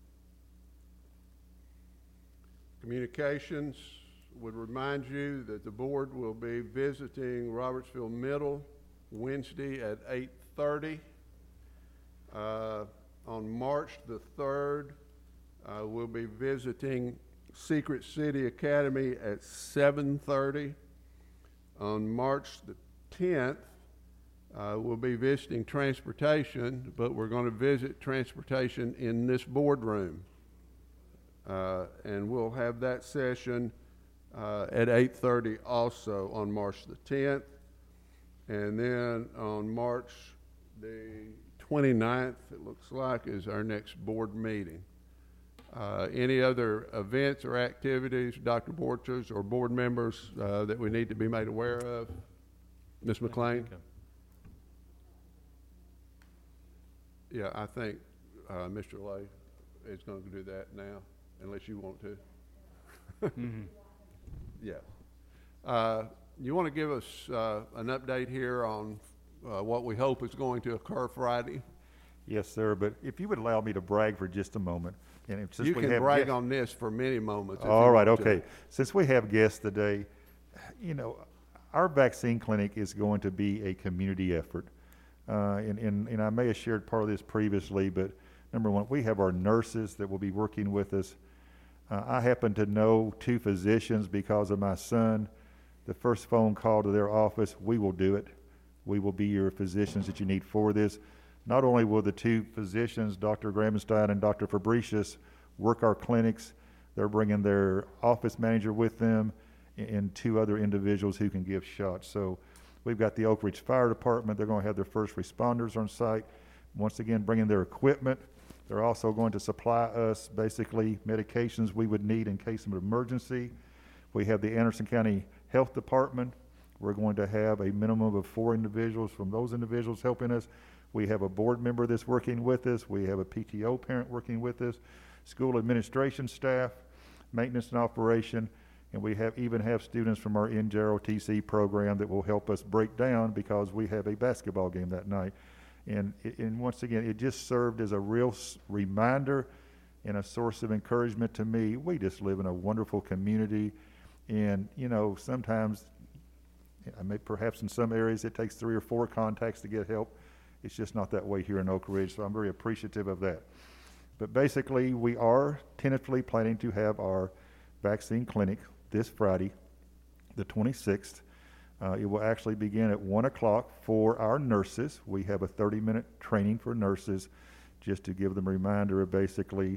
Communications would remind you that the board will be visiting Robertsville Middle Wednesday at eight thirty. Uh, on March the third, uh, we'll be visiting Secret City Academy at seven thirty. On March the tenth, uh, we'll be visiting transportation, but we're going to visit transportation in this boardroom. Uh, and we'll have that session uh, at eight thirty also on March the tenth. And then on March the twenty-ninth, it looks like, is our next board meeting. Uh, any other events or activities, Doctor Borchers or board members, uh, that we need to be made aware of? Miz McLean? Okay. Yeah, I think uh, Mister Lay is going to do that now, unless you want to. Mm-hmm. Yeah. Uh, you want to give us uh, an update here on uh, what we hope is going to occur Friday? Yes, sir, but if you would allow me to brag for just a moment. And if- since You we can have brag guests- on this for many moments. if All you right, want to. okay. Since we have guests today, you know, our vaccine clinic is going to be a community effort. Uh, and, and, and I may have shared part of this previously, but number one, we have our nurses that will be working with us. Uh, I happen to know two physicians because of my son. The first phone call to their office, we will do it. We will be your physicians that you need for this. Not only will the two physicians, Doctor Gramenstein and Doctor Fabricius, work our clinics, they're bringing their office manager with them and two other individuals who can give shots. So we've got the Oak Ridge Fire Department. They're going to have their first responders on site. Once again, bringing their equipment. They're also going to supply us basically medications we would need in case of an emergency. We have the Anderson County Health Department. We're going to have a minimum of four individuals from those individuals helping us. We have a board member that's working with us. We have a P T O parent working with us, school administration staff, maintenance and operation, and we have even have students from our N J R O T C program that will help us break down because we have a basketball game that night. And, it- and once again, it just served as a real s- reminder and a source of encouragement to me. We just live in a wonderful community, and you know, sometimes, I may, perhaps in some areas, it takes three or four contacts to get help. It's just not that way here in Oak Ridge, so I'm very appreciative of that. But basically, we are tentatively planning to have our vaccine clinic this Friday, the twenty-sixth. Uh, it will actually begin at one o'clock for our nurses. We have a thirty-minute training for nurses just to give them a reminder of basically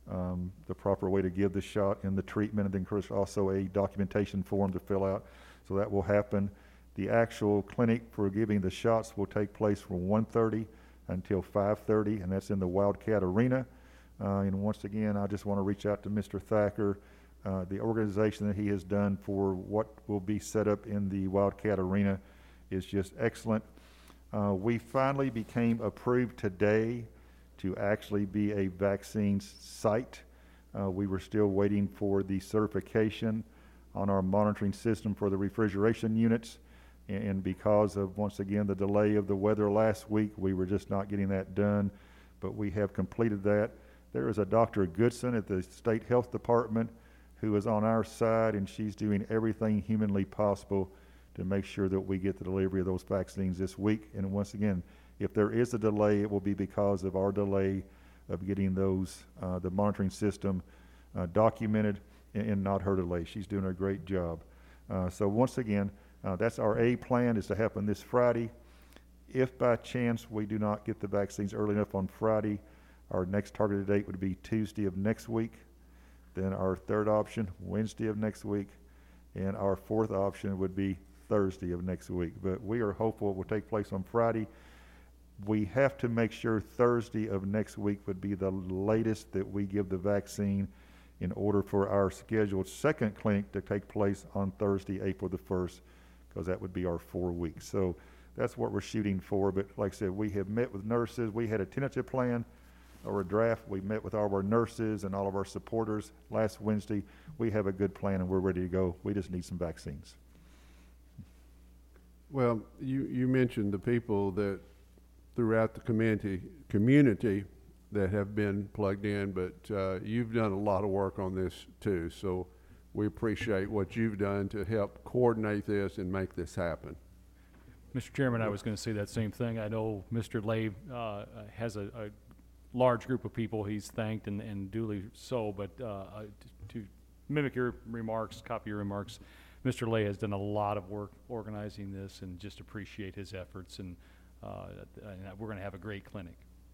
um, the proper way to give the shot and the treatment, and then there's also a documentation form to fill out. So that will happen. The actual clinic for giving the shots will take place from one thirty until five thirty, and that's in the Wildcat Arena. Uh, and once again, I just want to reach out to Mister Thacker, uh, the organization that he has done for what will be set up in the Wildcat Arena is just excellent. Uh, we finally became approved today to actually be a vaccine site. Uh, we were still waiting for the certification on our monitoring system for the refrigeration units. And because of, once again, the delay of the weather last week, we were just not getting that done. But we have completed that. There is a Doctor Goodson at the State Health Department who is on our side, and she's doing everything humanly possible to make sure that we get the delivery of those vaccines this week. And once again, if there is a delay, it will be because of our delay of getting those, uh, the monitoring system uh, documented, and, and not her delay. She's doing a great job. Uh, so once again, uh, that's our A plan, is to happen this Friday. If by chance we do not get the vaccines early enough on Friday, our next targeted date would be Tuesday of next week. Then our third option, Wednesday of next week. And our fourth option would be Thursday of next week. But we are hopeful it will take place on Friday. We have to make sure Thursday of next week would be the latest that we give the vaccine in order for our scheduled second clinic to take place on Thursday, April the first, because that would be our four weeks. So that's what we're shooting for. But like I said, we have met with nurses. We had a tentative plan or a draft. We met with all of our nurses and all of our supporters last Wednesday. We have a good plan and we're ready to go. We just need some vaccines. Well, you, you mentioned the people that throughout the community community that have been plugged in, but uh, you've done a lot of work on this too. So we appreciate what you've done to help coordinate this and make this happen. Mister Chairman, I was going to say that same thing. I know Mister Lay uh, has a, a large group of people he's thanked, and, and duly so, but uh, to mimic your remarks, copy your remarks, Mister Lay has done a lot of work organizing this, and just appreciate his efforts, and, uh, and we're going to have a great clinic.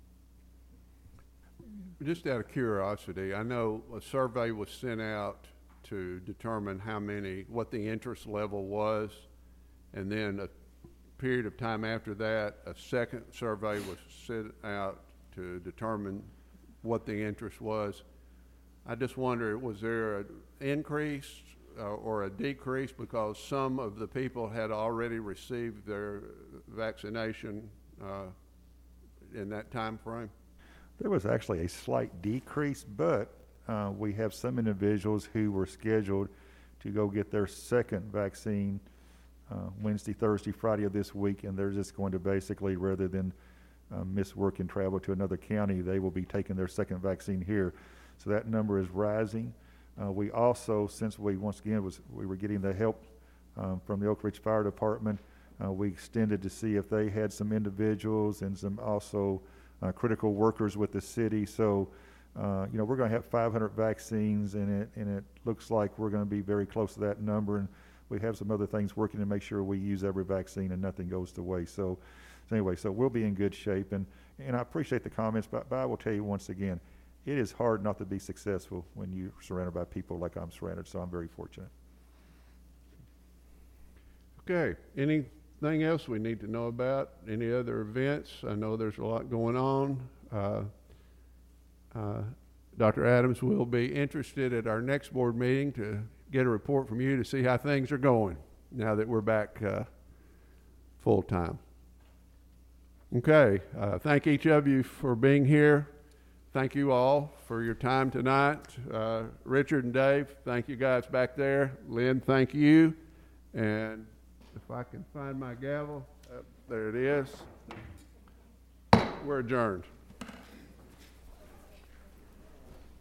Just out of curiosity, I know a survey was sent out to determine how many, what the interest level was, and then a period of time after that, a second survey was sent out to determine what the interest was. I just wonder, was there an increase uh, or a decrease because some of the people had already received their vaccination uh, in that time frame? There was actually a slight decrease, but uh, we have some individuals who were scheduled to go get their second vaccine uh, Wednesday, Thursday, Friday of this week, and they're just going to basically, rather than uh, miss work and travel to another county, they will be taking their second vaccine here. So that number is rising. Uh, we also, since we once again was we were getting the help um, from the Oak Ridge Fire Department, uh, we extended to see if they had some individuals and some also Uh, critical workers with the city. So, uh, you know, we're going to have five hundred vaccines, and it and it looks like we're going to be very close to that number. And we have some other things working to make sure we use every vaccine and nothing goes to waste. So, so anyway, so we'll be in good shape. And and I appreciate the comments, but, but I will tell you once again, it is hard not to be successful when you're surrounded by people like I'm surrounded. So I'm very fortunate. Okay. Any Anything else we need to know about? Any other events? I know there's a lot going on. Uh, uh, Doctor Adams will be interested at our next board meeting to get a report from you to see how things are going now that we're back uh, full time. Okay. Uh, thank each of you for being here. Thank you all for your time tonight. Uh, Richard and Dave, thank you guys back there. Lynn, thank you. And if I can find my gavel, uh, there it is. We're adjourned.